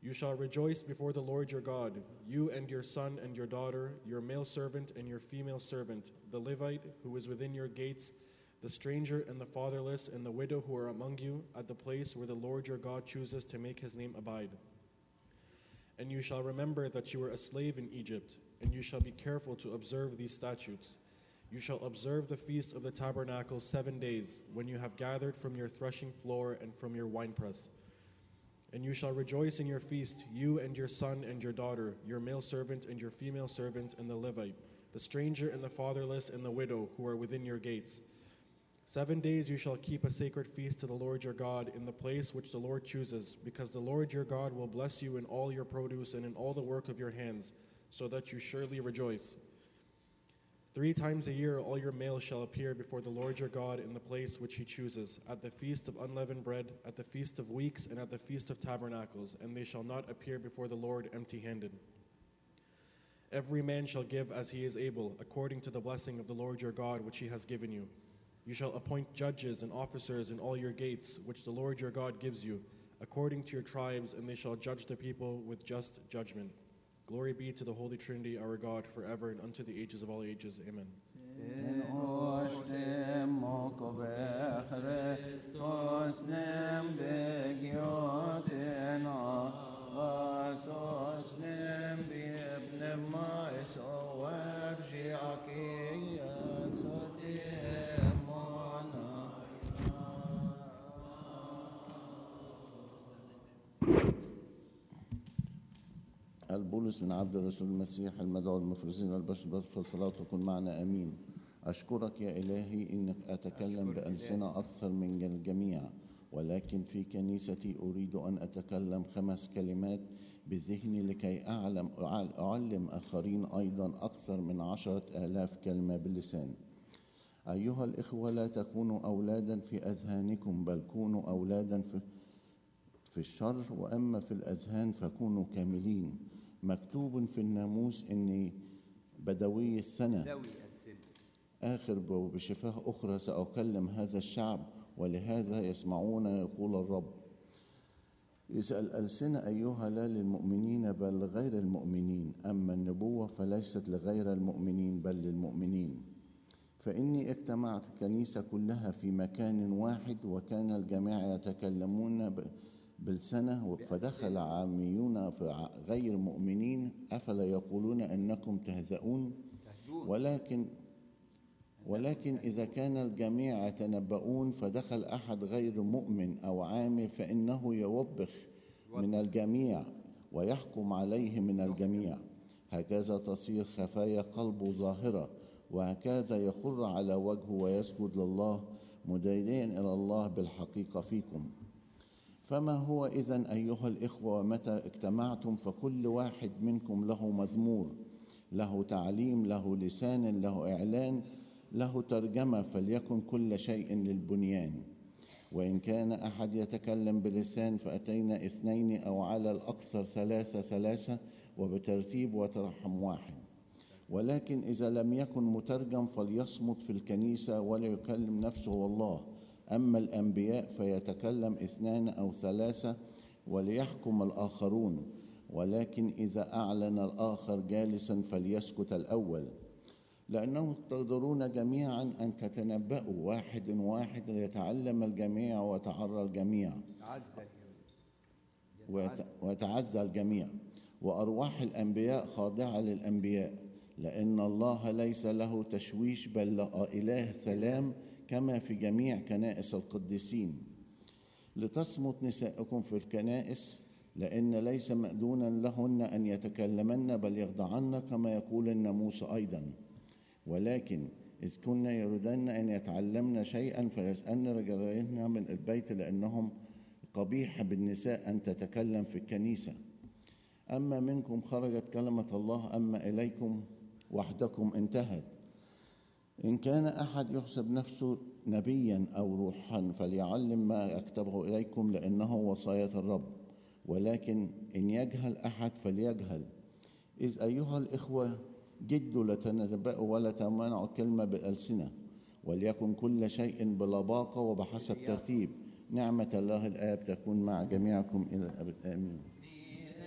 You shall rejoice before the Lord your God, you and your son and your daughter, your male servant and your female servant, the Levite who is within your gates, the stranger and the fatherless and the widow who are among you, at the place where the Lord your God chooses to make his name abide. And you shall remember that you were a slave in Egypt, and you shall be careful to observe these statutes. You shall observe the feast of the tabernacle seven days, when you have gathered from your threshing floor and from your winepress. And you shall rejoice in your feast, you and your son and your daughter, your male servant and your female servant, and the Levite, the stranger and the fatherless and the widow who are within your gates. Seven days you shall keep a sacred feast to the Lord your God in the place which the Lord chooses, because the Lord your God will bless you in all your produce and in all the work of your hands, so that you surely rejoice. Three times a year all your males shall appear before the Lord your God in the place which he chooses, at the feast of unleavened bread, at the feast of weeks, and at the feast of tabernacles, and they shall not appear before the Lord empty-handed. Every man shall give as he is able, according to the blessing of the Lord your God which he has given you. You shall appoint judges and officers in all your gates, which the Lord your God gives you, according to your tribes, and they shall judge the people with just judgment. Glory be to the Holy Trinity, our God, forever and unto the ages of all ages. Amen. البولس من عبد الرسول المسيح المدعو المفرزين والبشر فالصلاة تكون معنا أمين. أشكرك يا إلهي إنك أتكلم بألسنة أكثر من الجميع، ولكن في كنيستي أريد أن أتكلم خمس كلمات بذهني لكي أعلم أعلم آخرين أيضا أكثر من عشرة آلاف كلمة باللسان. أيها الإخوة، لا تكونوا أولادا في أذهانكم، بل كونوا أولادا في في الشر، وأما في الأذهان فكونوا كاملين. مكتوب في الناموس إني بدوي السنة آخر بشفاه أخرى سأكلم هذا الشعب، ولهذا يسمعون يقول الرب. إذا الألسنة أيها لا للمؤمنين بل لغير المؤمنين، أما النبوة فليست لغير المؤمنين بل للمؤمنين. فإني اجتمعت الكنيسة كلها في مكان واحد، وكان الجميع يتكلمون بالسنة، فدخل عاميون غير مؤمنين أفلا يقولون أنكم تهزؤون؟ ولكن ولكن إذا كان الجميع يتنبؤون فدخل أحد غير مؤمن أو عامي فإنه يوبخ من الجميع ويحكم عليه من الجميع. هكذا تصير خفايا قلبه ظاهرة، وهكذا يخر على وجهه ويسجد لله مدينين إلى الله بالحقيقة فيكم. فما هو إذن أيها الإخوة؟ متى اجتمعتم فكل واحد منكم له مزمور، له تعليم، له لسان، له إعلان، له ترجمة، فليكن كل شيء للبنيان. وإن كان أحد يتكلم بلسان فأتينا اثنين أو على الأكثر ثلاثة ثلاثة وبترتيب وترحم واحد. ولكن إذا لم يكن مترجم فليصمت في الكنيسة ولا يكلم نفسه والله. أما الأنبياء فيتكلم اثنان أو ثلاثة وليحكم الآخرون. ولكن إذا أعلن الآخر جالسا فليسكت الأول، لأنه تقدرون جميعا أن تتنبأوا واحد واحد ليتعلم الجميع ويتعرى الجميع ويتعزى الجميع. وأرواح الأنبياء خاضعة للأنبياء، لأن الله ليس له تشويش بل إله سلام، كما في جميع كنائس القديسين. لتصمت نساءكم في الكنائس، لأن ليس مأذونا لهن أن يتكلمن بل يخضعن كما يقول الناموس أيضا. ولكن إذ كن يريدن أن يتعلمن شيئا فيسألن رجالهن من البيت، لأنهم قبيح بالنساء أن تتكلم في الكنيسة. أما منكم خرجت كلمة الله، أما إليكم وحدكم انتهت. إن كان أحد يحسب نفسه نبيا أو روحا فليعلم ما أكتبه إليكم، لأنه وصاية الرب. ولكن إن يجهل أحد فليجهل. إذ أيها الإخوة جدوا لا تنبأوا ولا تمنعوا الكلمة بالألسنة، وليكن كل شيء بلباقة وبحسب ترتيب. نعمة الله الآب تكون مع جميعكم إلى الأبد آمين.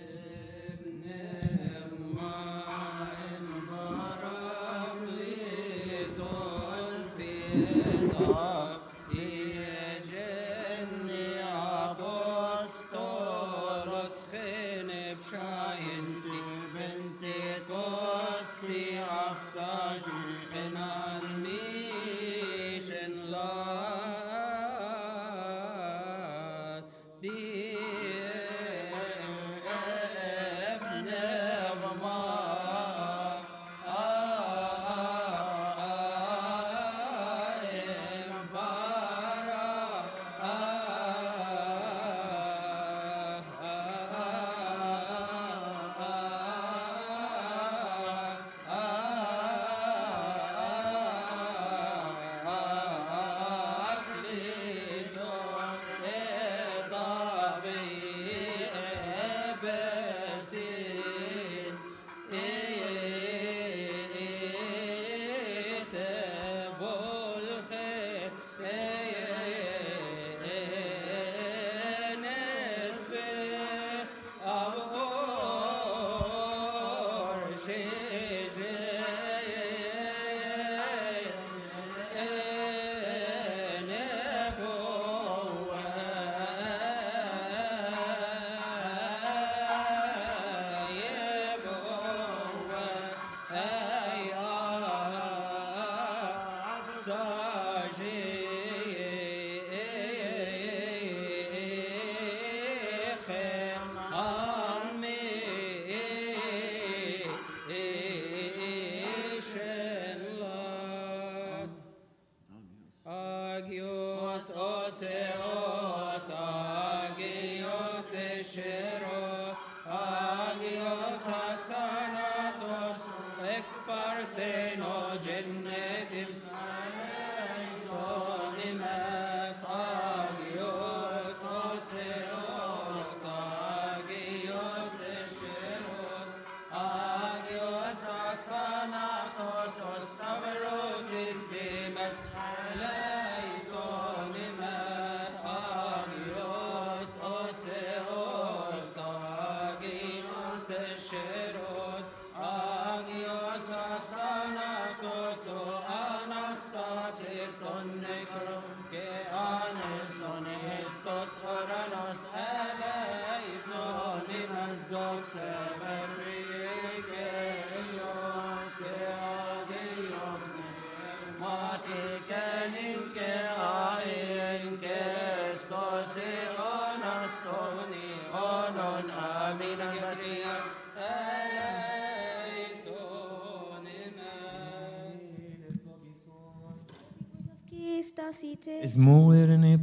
Esmuerne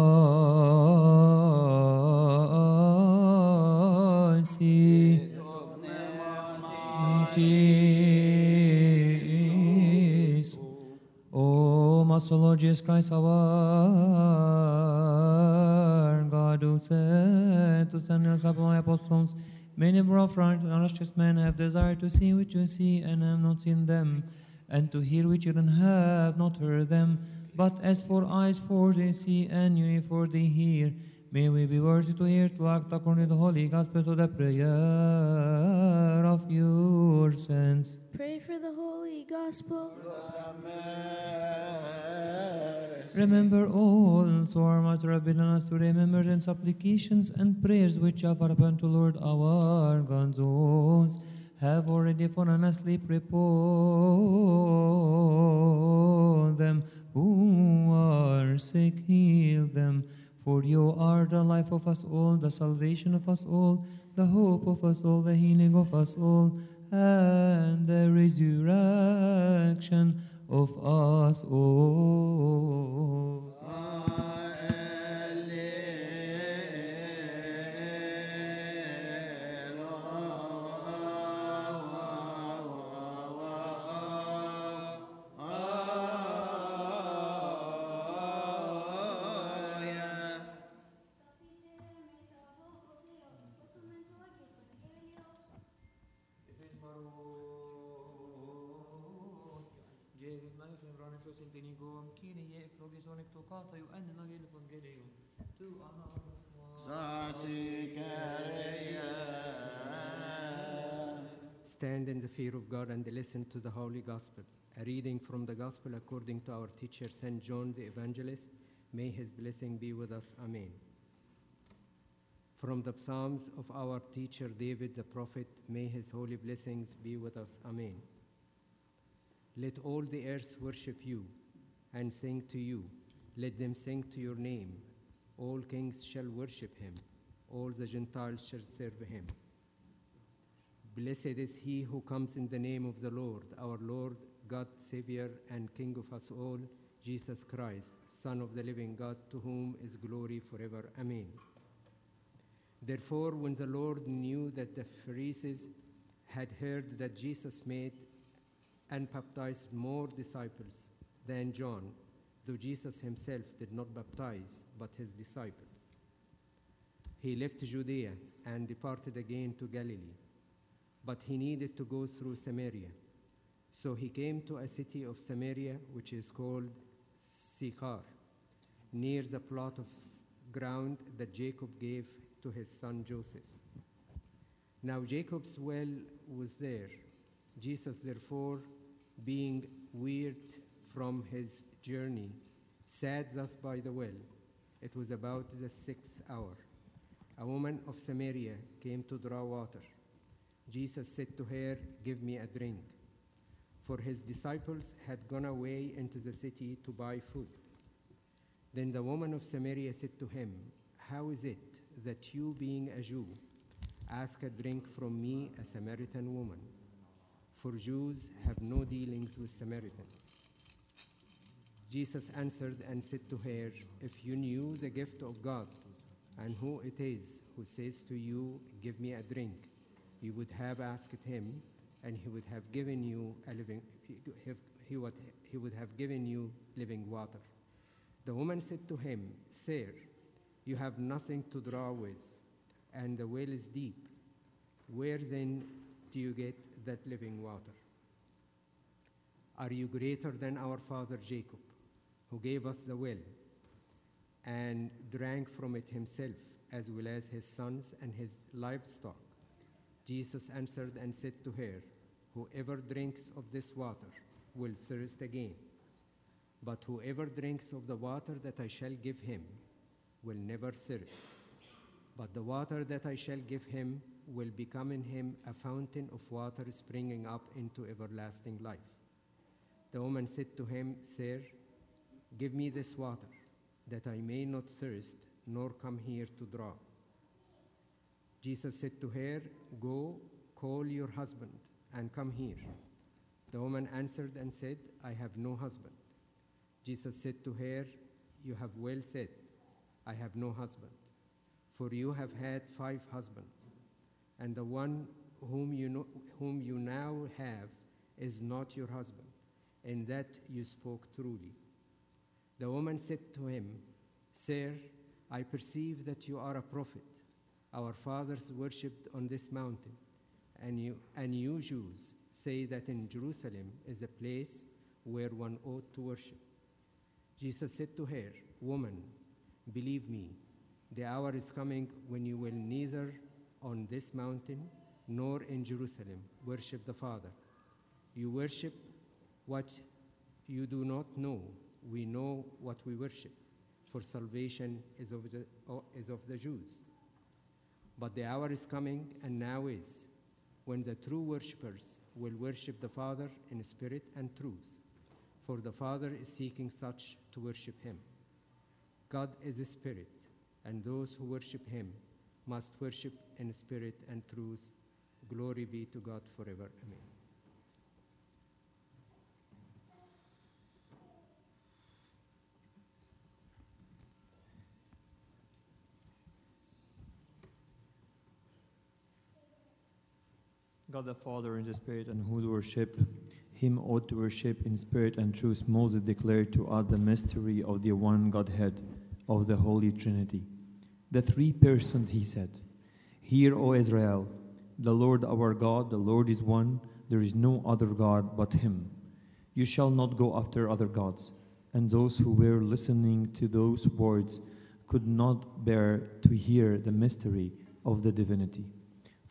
pasi Tis O Master Lord Jesus Christ our God, who said to send us up my apostles, many brave and righteous men have desired to see which you see and have not seen them, and to hear which you have not heard them. But as for eyes for they see, and ear for they hear, may we be worthy to hear, to act according to the holy gospel, to the prayer of your saints. Pray for the holy gospel. Remember also our Master have bidden us to remember and supplications and prayers which offer upon to Lord our God. Those have already fallen asleep, repose them. Who are sick, heal them. For you are the life of us all, the salvation of us all, the hope of us all, the healing of us all, and the resurrection of us all. Sasi Kareya stand in the fear of God and listen to the Holy Gospel. A reading from the Gospel according to our teacher, Saint John the Evangelist. May his blessing be with us. Amen. From the Psalms of our teacher David the prophet, may his holy blessings be with us. Amen. Let all the earth worship you and sing to you. Let them sing to your name. All kings shall worship him. All the Gentiles shall serve him. Blessed is he who comes in the name of the Lord, our Lord, God, Savior, and King of us all, Jesus Christ, Son of the living God, to whom is glory forever. Amen. Therefore, when the Lord knew that the Pharisees had heard that Jesus made and baptized more disciples than John, though Jesus himself did not baptize, but his disciples, he left Judea and departed again to Galilee. But he needed to go through Samaria. So he came to a city of Samaria, which is called Sychar, near the plot of ground that Jacob gave to his son Joseph. Now Jacob's well was there. Jesus, therefore, being wearied from his journey, sat thus by the well. It was about the sixth hour. A woman of Samaria came to draw water. Jesus said to her, "Give me a drink." For his disciples had gone away into the city to buy food. Then the woman of Samaria said to him, "How is it that you, being a Jew, ask a drink from me, a Samaritan woman? For Jews have no dealings with Samaritans." Jesus answered and said to her, "If you knew the gift of God and who it is who says to you, 'Give me a drink,' you would have asked him, and he would have given you a living he would, he would have given you living water." The woman said to him, "Sir, you have nothing to draw with, and the well is deep. Where then do you get that living water? Are you greater than our father Jacob, who gave us the well and drank from it himself, as well as his sons and his livestock?" Jesus answered and said to her, "Whoever drinks of this water will thirst again. But whoever drinks of the water that I shall give him will never thirst. But the water that I shall give him will become in him a fountain of water springing up into everlasting life." The woman said to him, "Sir, give me this water, that I may not thirst, nor come here to draw." Jesus said to her, "Go, call your husband, and come here." The woman answered and said, "I have no husband." Jesus said to her, "You have well said, 'I have no husband,' for you have had five husbands, and the one whom you, know, whom you now have is not your husband, and that you spoke truly." The woman said to him, "Sir, I perceive that you are a prophet. Our fathers worshipped on this mountain, and you, and you Jews say that in Jerusalem is a place where one ought to worship." Jesus said to her, "Woman, believe me, the hour is coming when you will neither on this mountain nor in Jerusalem worship the Father. You worship what you do not know. We know what we worship, for salvation is of the, is of the Jews. But the hour is coming, and now is, when the true worshippers will worship the Father in spirit and truth, for the Father is seeking such to worship him. God is a spirit, and those who worship him must worship in spirit and truth. Glory be to God forever. Amen." God the Father in the Spirit, and who to worship him ought to worship in spirit and truth. Moses declared to us the mystery of the one Godhead, of the Holy Trinity. The three persons, he said, "Hear, O Israel, the Lord our God, the Lord is one, there is no other God but him. You shall not go after other gods." And those who were listening to those words could not bear to hear the mystery of the divinity.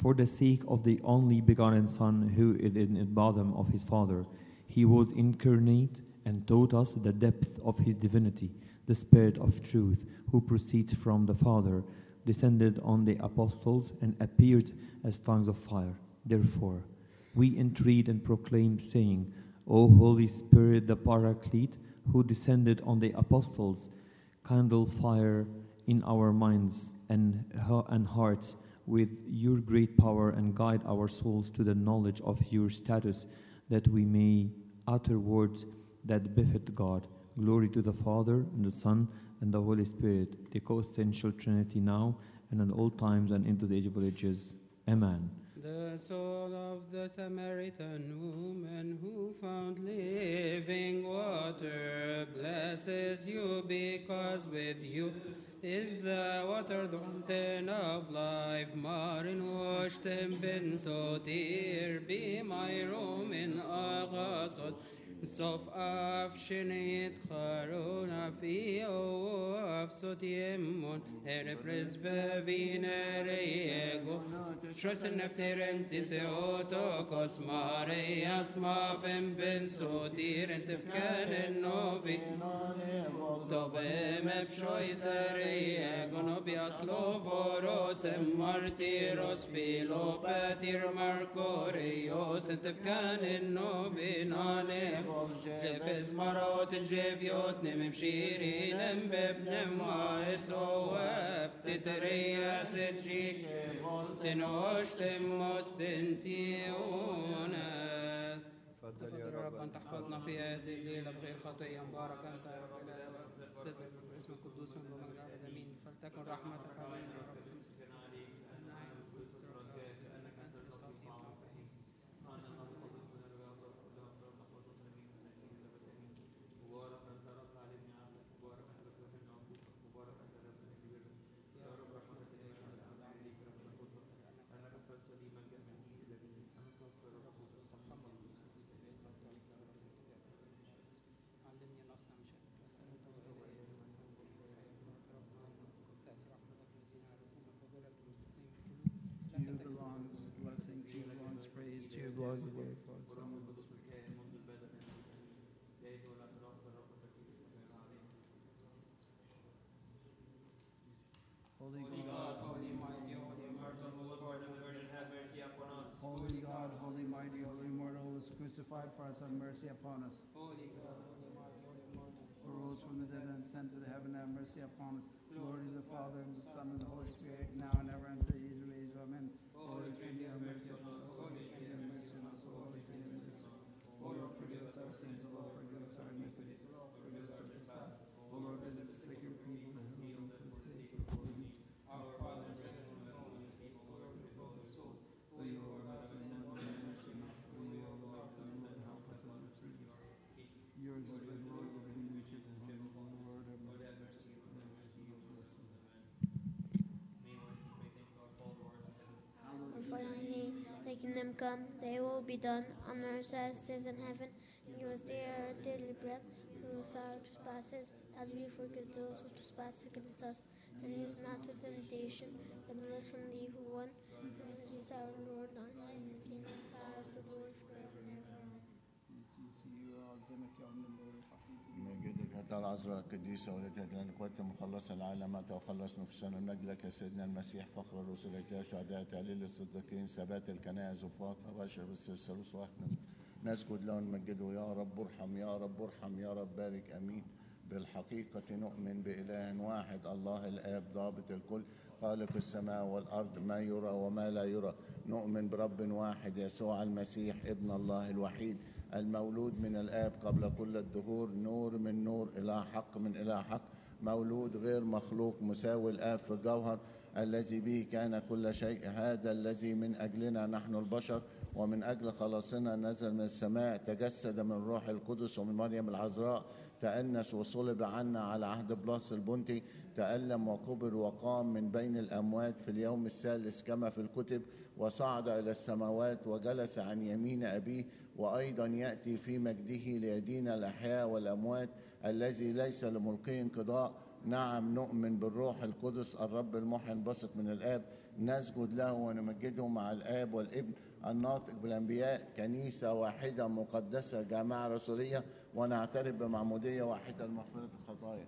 For the sake of the only begotten Son, who is in the bosom of his Father, he was incarnate and taught us the depth of his divinity. The Spirit of truth, who proceeds from the Father, descended on the apostles and appeared as tongues of fire. Therefore, we entreat and proclaim, saying, O Holy Spirit, the Paraclete, who descended on the apostles, kindle fire in our minds and, and hearts with your great power, and guide our souls to the knowledge of your status, that we may utter words that befit God. Glory to the Father, and the Son, and the Holy Spirit, the co-essential Trinity, now and at all times and into the age of ages. Amen. The soul of the Samaritan woman who found living water blesses you, because with you is the water, the fountain of life. Marin واشتم بن صوتير بماي رومن أغاصت صف أفشنيت خارونا في أوف صوت يمون إرفرز بفينا ريغو شوس النفتير انتي سيوتوكوس ماري أسما فم بن صوتير انت فكان النوفي طبي مفشوي سريغو نوبي أصلو فوروس مارتيروس فيلو باتير ماركوريوس انت فكان النوفي نانيفو جفز مرات جفيوت نم مشيرين ببنم واسواب تترياس تجيك تنوش تموس تنتيونس تفضل يا رب أن تحفظنا في هذه الليلة بغير خطية. مبارك أنت يا رب تسأل باسم القدوس من بمجد الأبد. آمين. فلتكن رحمتك آمين يا رب. You belongs blessing, to you belongs praise, to you belongs the glory, Father, Son, and Holy Spirit. Holy God, holy mighty, holy immortal, most Lord and Virgin, have mercy upon us. Holy God, holy mighty, holy immortal, who was crucified for us, have mercy upon us. Holy God, holy mighty, holy immortal, who rose from the dead and ascended to heaven, have mercy upon us. Glory to the Father, and the Son, and the Holy Spirit, now and ever, unto the age of ages. Amen. Holy Trinity, have mercy on us. Holy Trinity, have mercy on us. Holy Trinity, have mercy on us. O Lord, forgive us our sins. O Lord, forgive us our iniquities. O Lord, forgive us our trespasses. O Lord, visit the sick and people and heal them for the sake of the Lord. Our Father, in heaven, hallowed be thy name. O Lord, behold the souls. O you, O Lord, send them on their mercy. O you, O Lord, send them and help us as receivers. Yours is the glory, the kingdom, and the holy word of mercy. For thy name, thy kingdom come, thy will be done, on earth as it is in heaven. Give us our daily bread, forgive us our trespasses, as we forgive those who trespass against us. And lead us not to temptation, but deliver us from the evil one. For this is our Lord, our God, and the kingdom, power, the glory, forever and ever. نجدك هتا العذراء القديسة والتي لنا قوة مخلص العالم أتى وخلص نفسنا من أجلك يا سيدنا المسيح فخر الرسل إكلال شهداء تعليل الصديقين ثبات الكنائس وفاطها بشر بالسلسلوس واحد نسجد له ونمجده. يا رب ارحم، يا رب ارحم، يا رب بارك. أمين. بالحقيقة نؤمن بإله واحد الله الآب ضابط الكل خالق السماء والأرض ما يرى وما لا يرى. نؤمن برب واحد يسوع المسيح ابن الله الوحيد المولود من الآب قبل كل الدهور، نور من نور، إله حق من إله حق، مولود غير مخلوق، مساوي الآب في الجوهر، الذي به كان كل شيء. هذا الذي من أجلنا نحن البشر ومن أجل خلاصنا نزل من السماء، تجسد من الروح القدس ومن مريم العذراء، تأنس وصلب عنا على عهد بلاس البنطي، تألم وقبر وقام من بين الأموات في اليوم الثالث كما في الكتب، وصعد إلى السماوات وجلس عن يمين أبيه، وأيضا يأتي في مجده ليدين الأحياء والأموات، الذي ليس لملقه انقضاء، نعم نؤمن بالروح القدس الرب المحيي الباسط من الآب، نسجد له ونمجده مع الآب والابن الناطق بالأنبياء، كنيسة واحدة مقدسة جامعة رسولية، ونعترف بمعمودية واحدة لمغفرة الخطايا.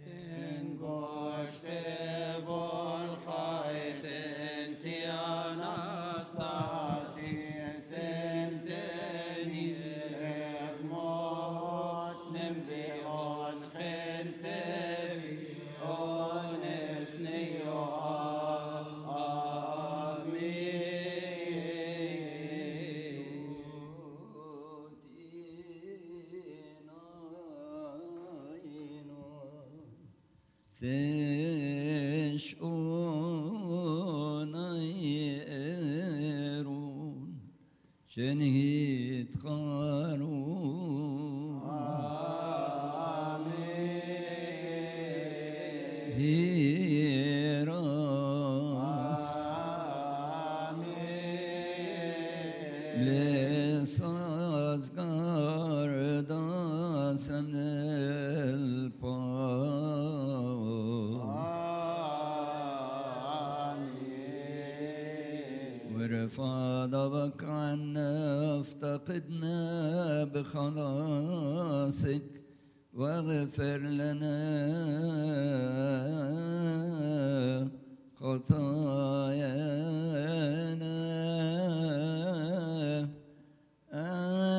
تشؤون شنهيت خارون هيراس لساز قارداسن الباس ورفع ضبك عنا افتقدنا بخلاصك واغفر لنا خطايانا.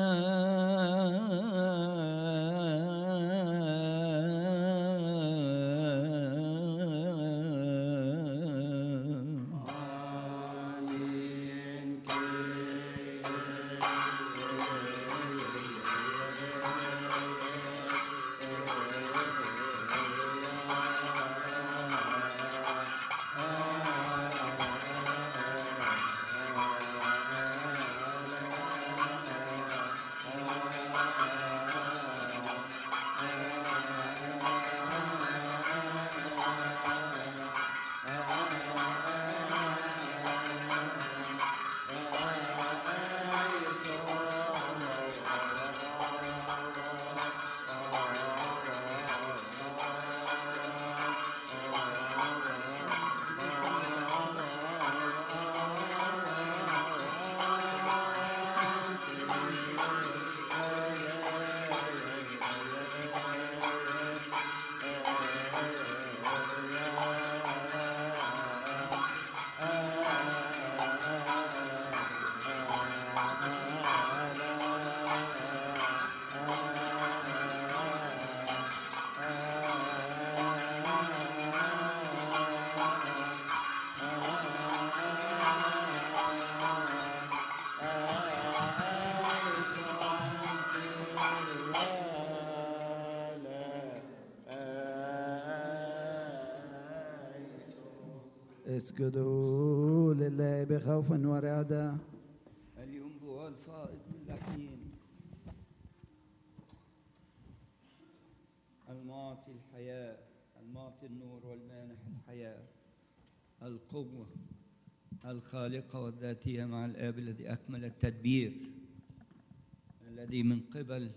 اسجدوا لله بخوف ورعدة. الينبوع الفائض باللحين المعطي الحياة، المعطي النور والمانح الحياة، القوة الخالقة والذاتية مع الآب الذي أكمل التدبير، الذي من قبل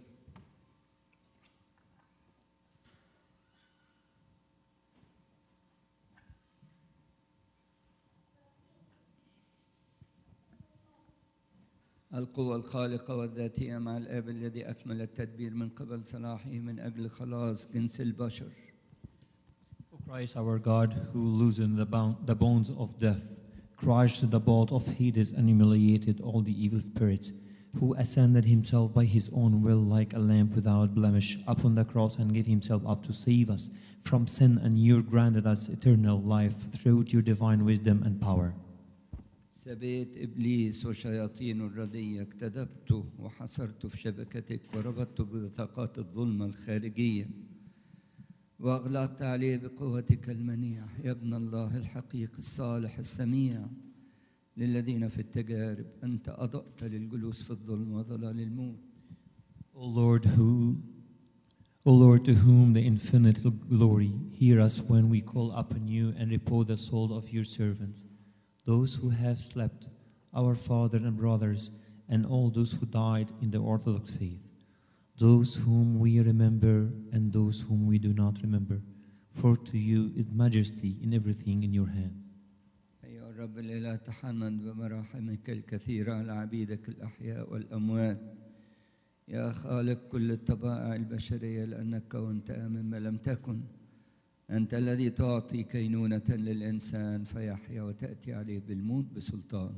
القوة الخالقة والذاتية مع الآب الذي أكمل التدبير من قبل صلاحه من أجل خلاص جنس البشر. O Christ our God, who loosened the, bound, the bonds of death, crushed the bolt of Hades and humiliated all the evil spirits, who ascended himself by his own will like a lamb without blemish upon the cross and gave himself up to save us from sin, and you granted us eternal life through your divine wisdom and power. سبيت إبليس وشياطين الردية، اكتدبت وحصرت في شبكتك وربطت بوثاقات الظلمة الخارجية وأغلقت عليه بقوتك المنيع. يا ابن الله الحقيقي الصالح السميع للذين في التجارب، أنت أضأت للجلوس في الظلم وظلال الموت. O Lord, who, O Lord, to whom the infinite glory, hear us when we call upon you and repose the soul of your servants, those who have slept, our father and brothers, and all those who died in the Orthodox faith, those whom we remember and those whom we do not remember. for to you is majesty in everything in your hands. أيها الرب الإله تحنن بمراحمك الكثيرة على عبيدك الأحياء والأموات يا خالق كل الطبائع البشرية لأنك كنت مما لم تكن أنت الذي تعطي كينونة للإنسان فيحيا وتأتي عليه بالموت بسلطان.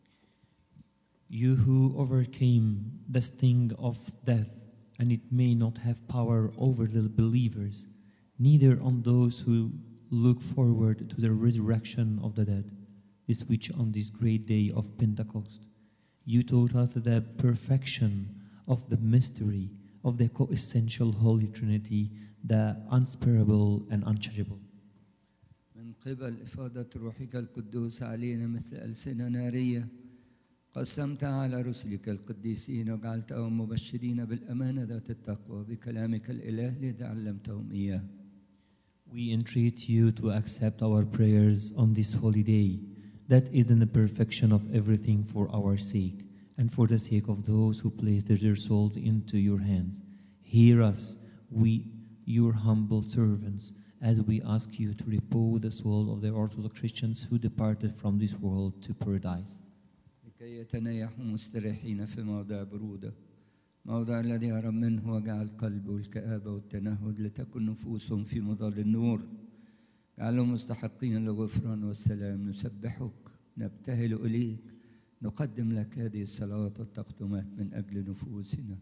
You who overcame the sting of death, and it may not have power over the believers, neither on those who look forward to the resurrection of the dead, this which on this great day of Pentecost, you taught us the perfection of the mystery of the co-essential Holy Trinity, the unspeakable and unchangeable. من قبل إفاضة روحك القدوس علينا مثل ألسنة نارية قسمت على رسلك القديسين وجعلتهم مبشرين بالأمانة ذات التقوى بكلامك الإله الذي علمتهم إياه. We entreat you to accept our prayers on this holy day, that is in the perfection of everything for our sake, and for the sake of those who place their souls into your hands. Hear us, we, your humble servants, as we ask you to repose the soul of the Orthodox Christians who departed from this world to paradise. لكي يتنيحوا مستريحين في موضع برودة موضع الذي هرب منه وجعل القلب والكآبة والتنهد لتكن نفوسهم في مظل النور جعلهم مستحقين للغفران والسلام. نسبحك نبتهل إليك نقدم لك هذه الصلوات والتقدمات من أجل نفوسنا.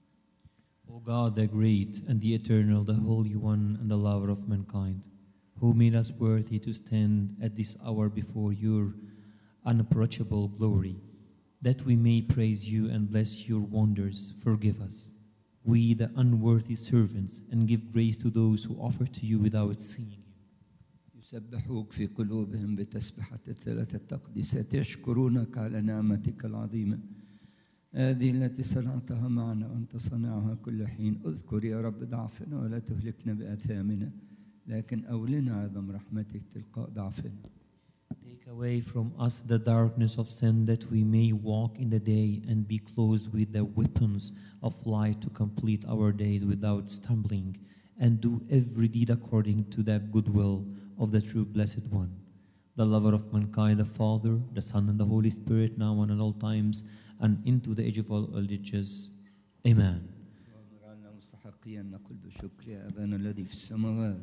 O God, the great and the eternal, the Holy One and the lover of mankind, who made us worthy to stand at this hour before your unapproachable glory, that we may praise you and bless your wonders, forgive us, we the unworthy servants, and give grace to those who offer to you without seeing you. يسبحوك في قلوبهم بتسبحة الثلاثة التقديسات يشكرونك على نعمتك العظيمة هذه التي صنعتها معنا وأنت صنعها كل حين. اذكر يا رب ضعفنا ولا تهلكنا بآثامنا لكن أولنا عظم رحمتك تلقاء ضعفنا. Take away from us the darkness of sin, that we may walk in the day and be clothed with the weapons of light to complete our days without stumbling, and do every deed according to the goodwill of the true Blessed One, the lover of mankind, the Father, the Son, and the Holy Spirit, now and at all times, and into the age of all ages. Amen. واجعلنا مستحقين نقول بشكر يا أبانا الذي في السماوات.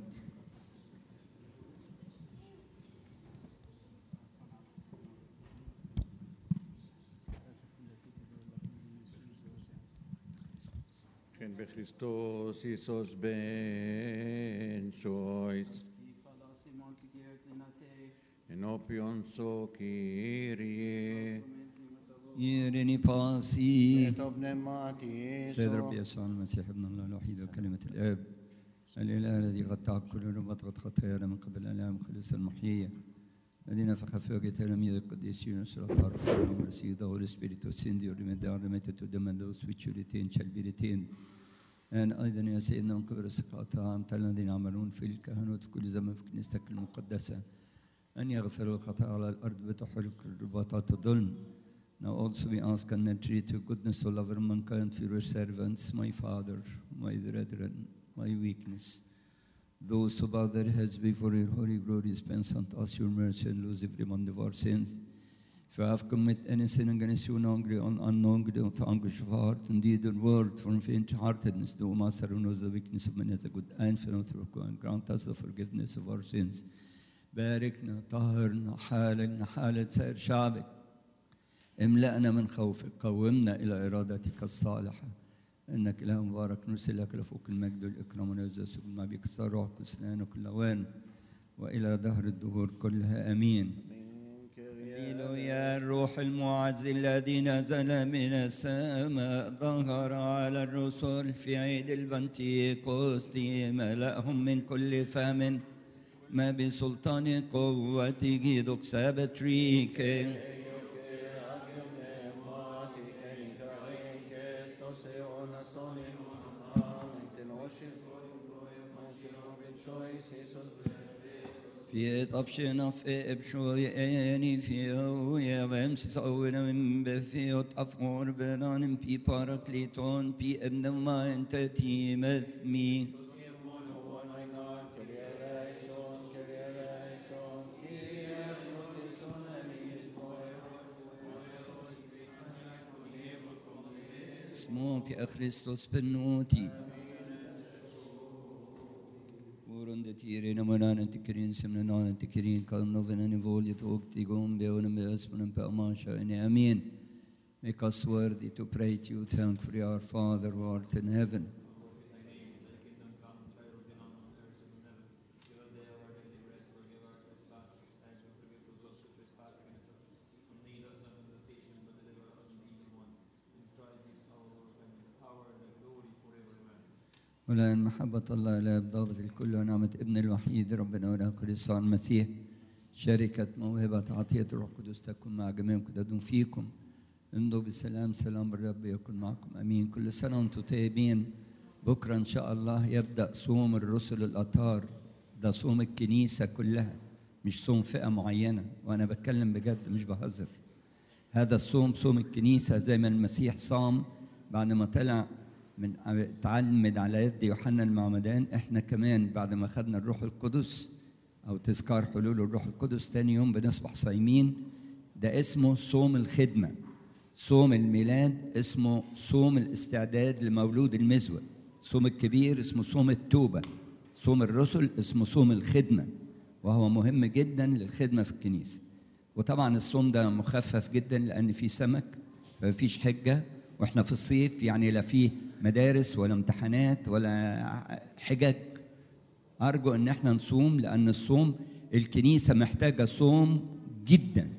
כן בכריסטוס איסוס בן שויס אנופיון סו קיריה يرني باسي ميتوب نماتي سيد ربي يسوع المسيح ابن الله الوحيد وكلمة الآب الإله الذي قطع كل ربط خطايانا من قبل الآلام خلص المحيي الذي نفخ في وجه تلاميذ القديسين وسلط الروح receive the Holy Spirit to send you remit the remitted to them and those which you retain shall be retained. and أيضا يا سيدنا من قبل السقاطة أمثال الذين يعملون في الكهنوت في كل زمن في كنيستك المقدسة أن يغفروا الخطايا على الأرض بتحرك الرباطات الظلم. Now also we ask and entreat your goodness to love mankind for your servants, my Father, my brethren, my weakness. Those who bow their heads before your holy glory, dispense unto us your mercy and lose every one of our sins. If I have committed any sin against you knowingly or unknowingly with anguish of heart, indeed or word, from faint-heartedness, do Master who knows the weakness of man as a good and philanthropic, and grant us the forgiveness of our sins. باركنا طهرنا حالنا حالة سائر شعبك املأنا من خوفك قومنا إلى إرادتك الصالحة إنك إله مبارك نرسل لك لفوق المجد والإكرام ونعز مع بك الصاروخ كل كل أوان وإلى دهر الدهور كلها آمين. يا الروح المعز الذي نزل من السماء ظهر على الرسل في عيد البنتيكوستي ملأهم من كل فم ما بسلطان قوته دوكسابت ريكي في طفشنا في ابشوياني في هويا وامسس اونا من بفيوت افور بران بي باراكليتون بي ابن ما انت تيمث مي små i Kristus benoti. Orunde tirina monan tikirin simnan tikirin kalnovena nivolje tog tigom beonem beosmanem pelmasha in amen. Make us worthy to pray to you, thankfully, our Father who art in heaven. ولأن محبة الله لا ضابط الكل ونعمة ابن الوحيد ربنا وناخذ يسوع المسيح شركة موهبة عطية الروح القدس تكون مع جميعكم تدوم فيكم. امضوا بالسلام، سلام الرب يكون معكم امين. كل سنة وانتم طيبين. بكره ان شاء الله يبدأ صوم الرسل الأطهار، ده صوم الكنيسة كلها مش صوم فئة معينة، وانا بتكلم بجد مش بهزر. هذا الصوم صوم الكنيسة زي ما المسيح صام بعد ما طلع من تعمد على يد يوحنا المعمدان، احنا كمان بعد ما خدنا الروح القدس او تذكار حلول الروح القدس تاني يوم بنصبح صايمين. ده اسمه صوم الخدمة. صوم الميلاد اسمه صوم الاستعداد لمولود المزوة. صوم الكبير اسمه صوم التوبة. صوم الرسل اسمه صوم الخدمة، وهو مهم جدا للخدمة في الكنيسة. وطبعا الصوم ده مخفف جدا لأن فيه سمك، فمفيش حجة، واحنا في الصيف يعني لا فيه مدارس ولا امتحانات ولا حجج. أرجو أن احنا نصوم، لأن الصوم الكنيسة محتاجة صوم جدا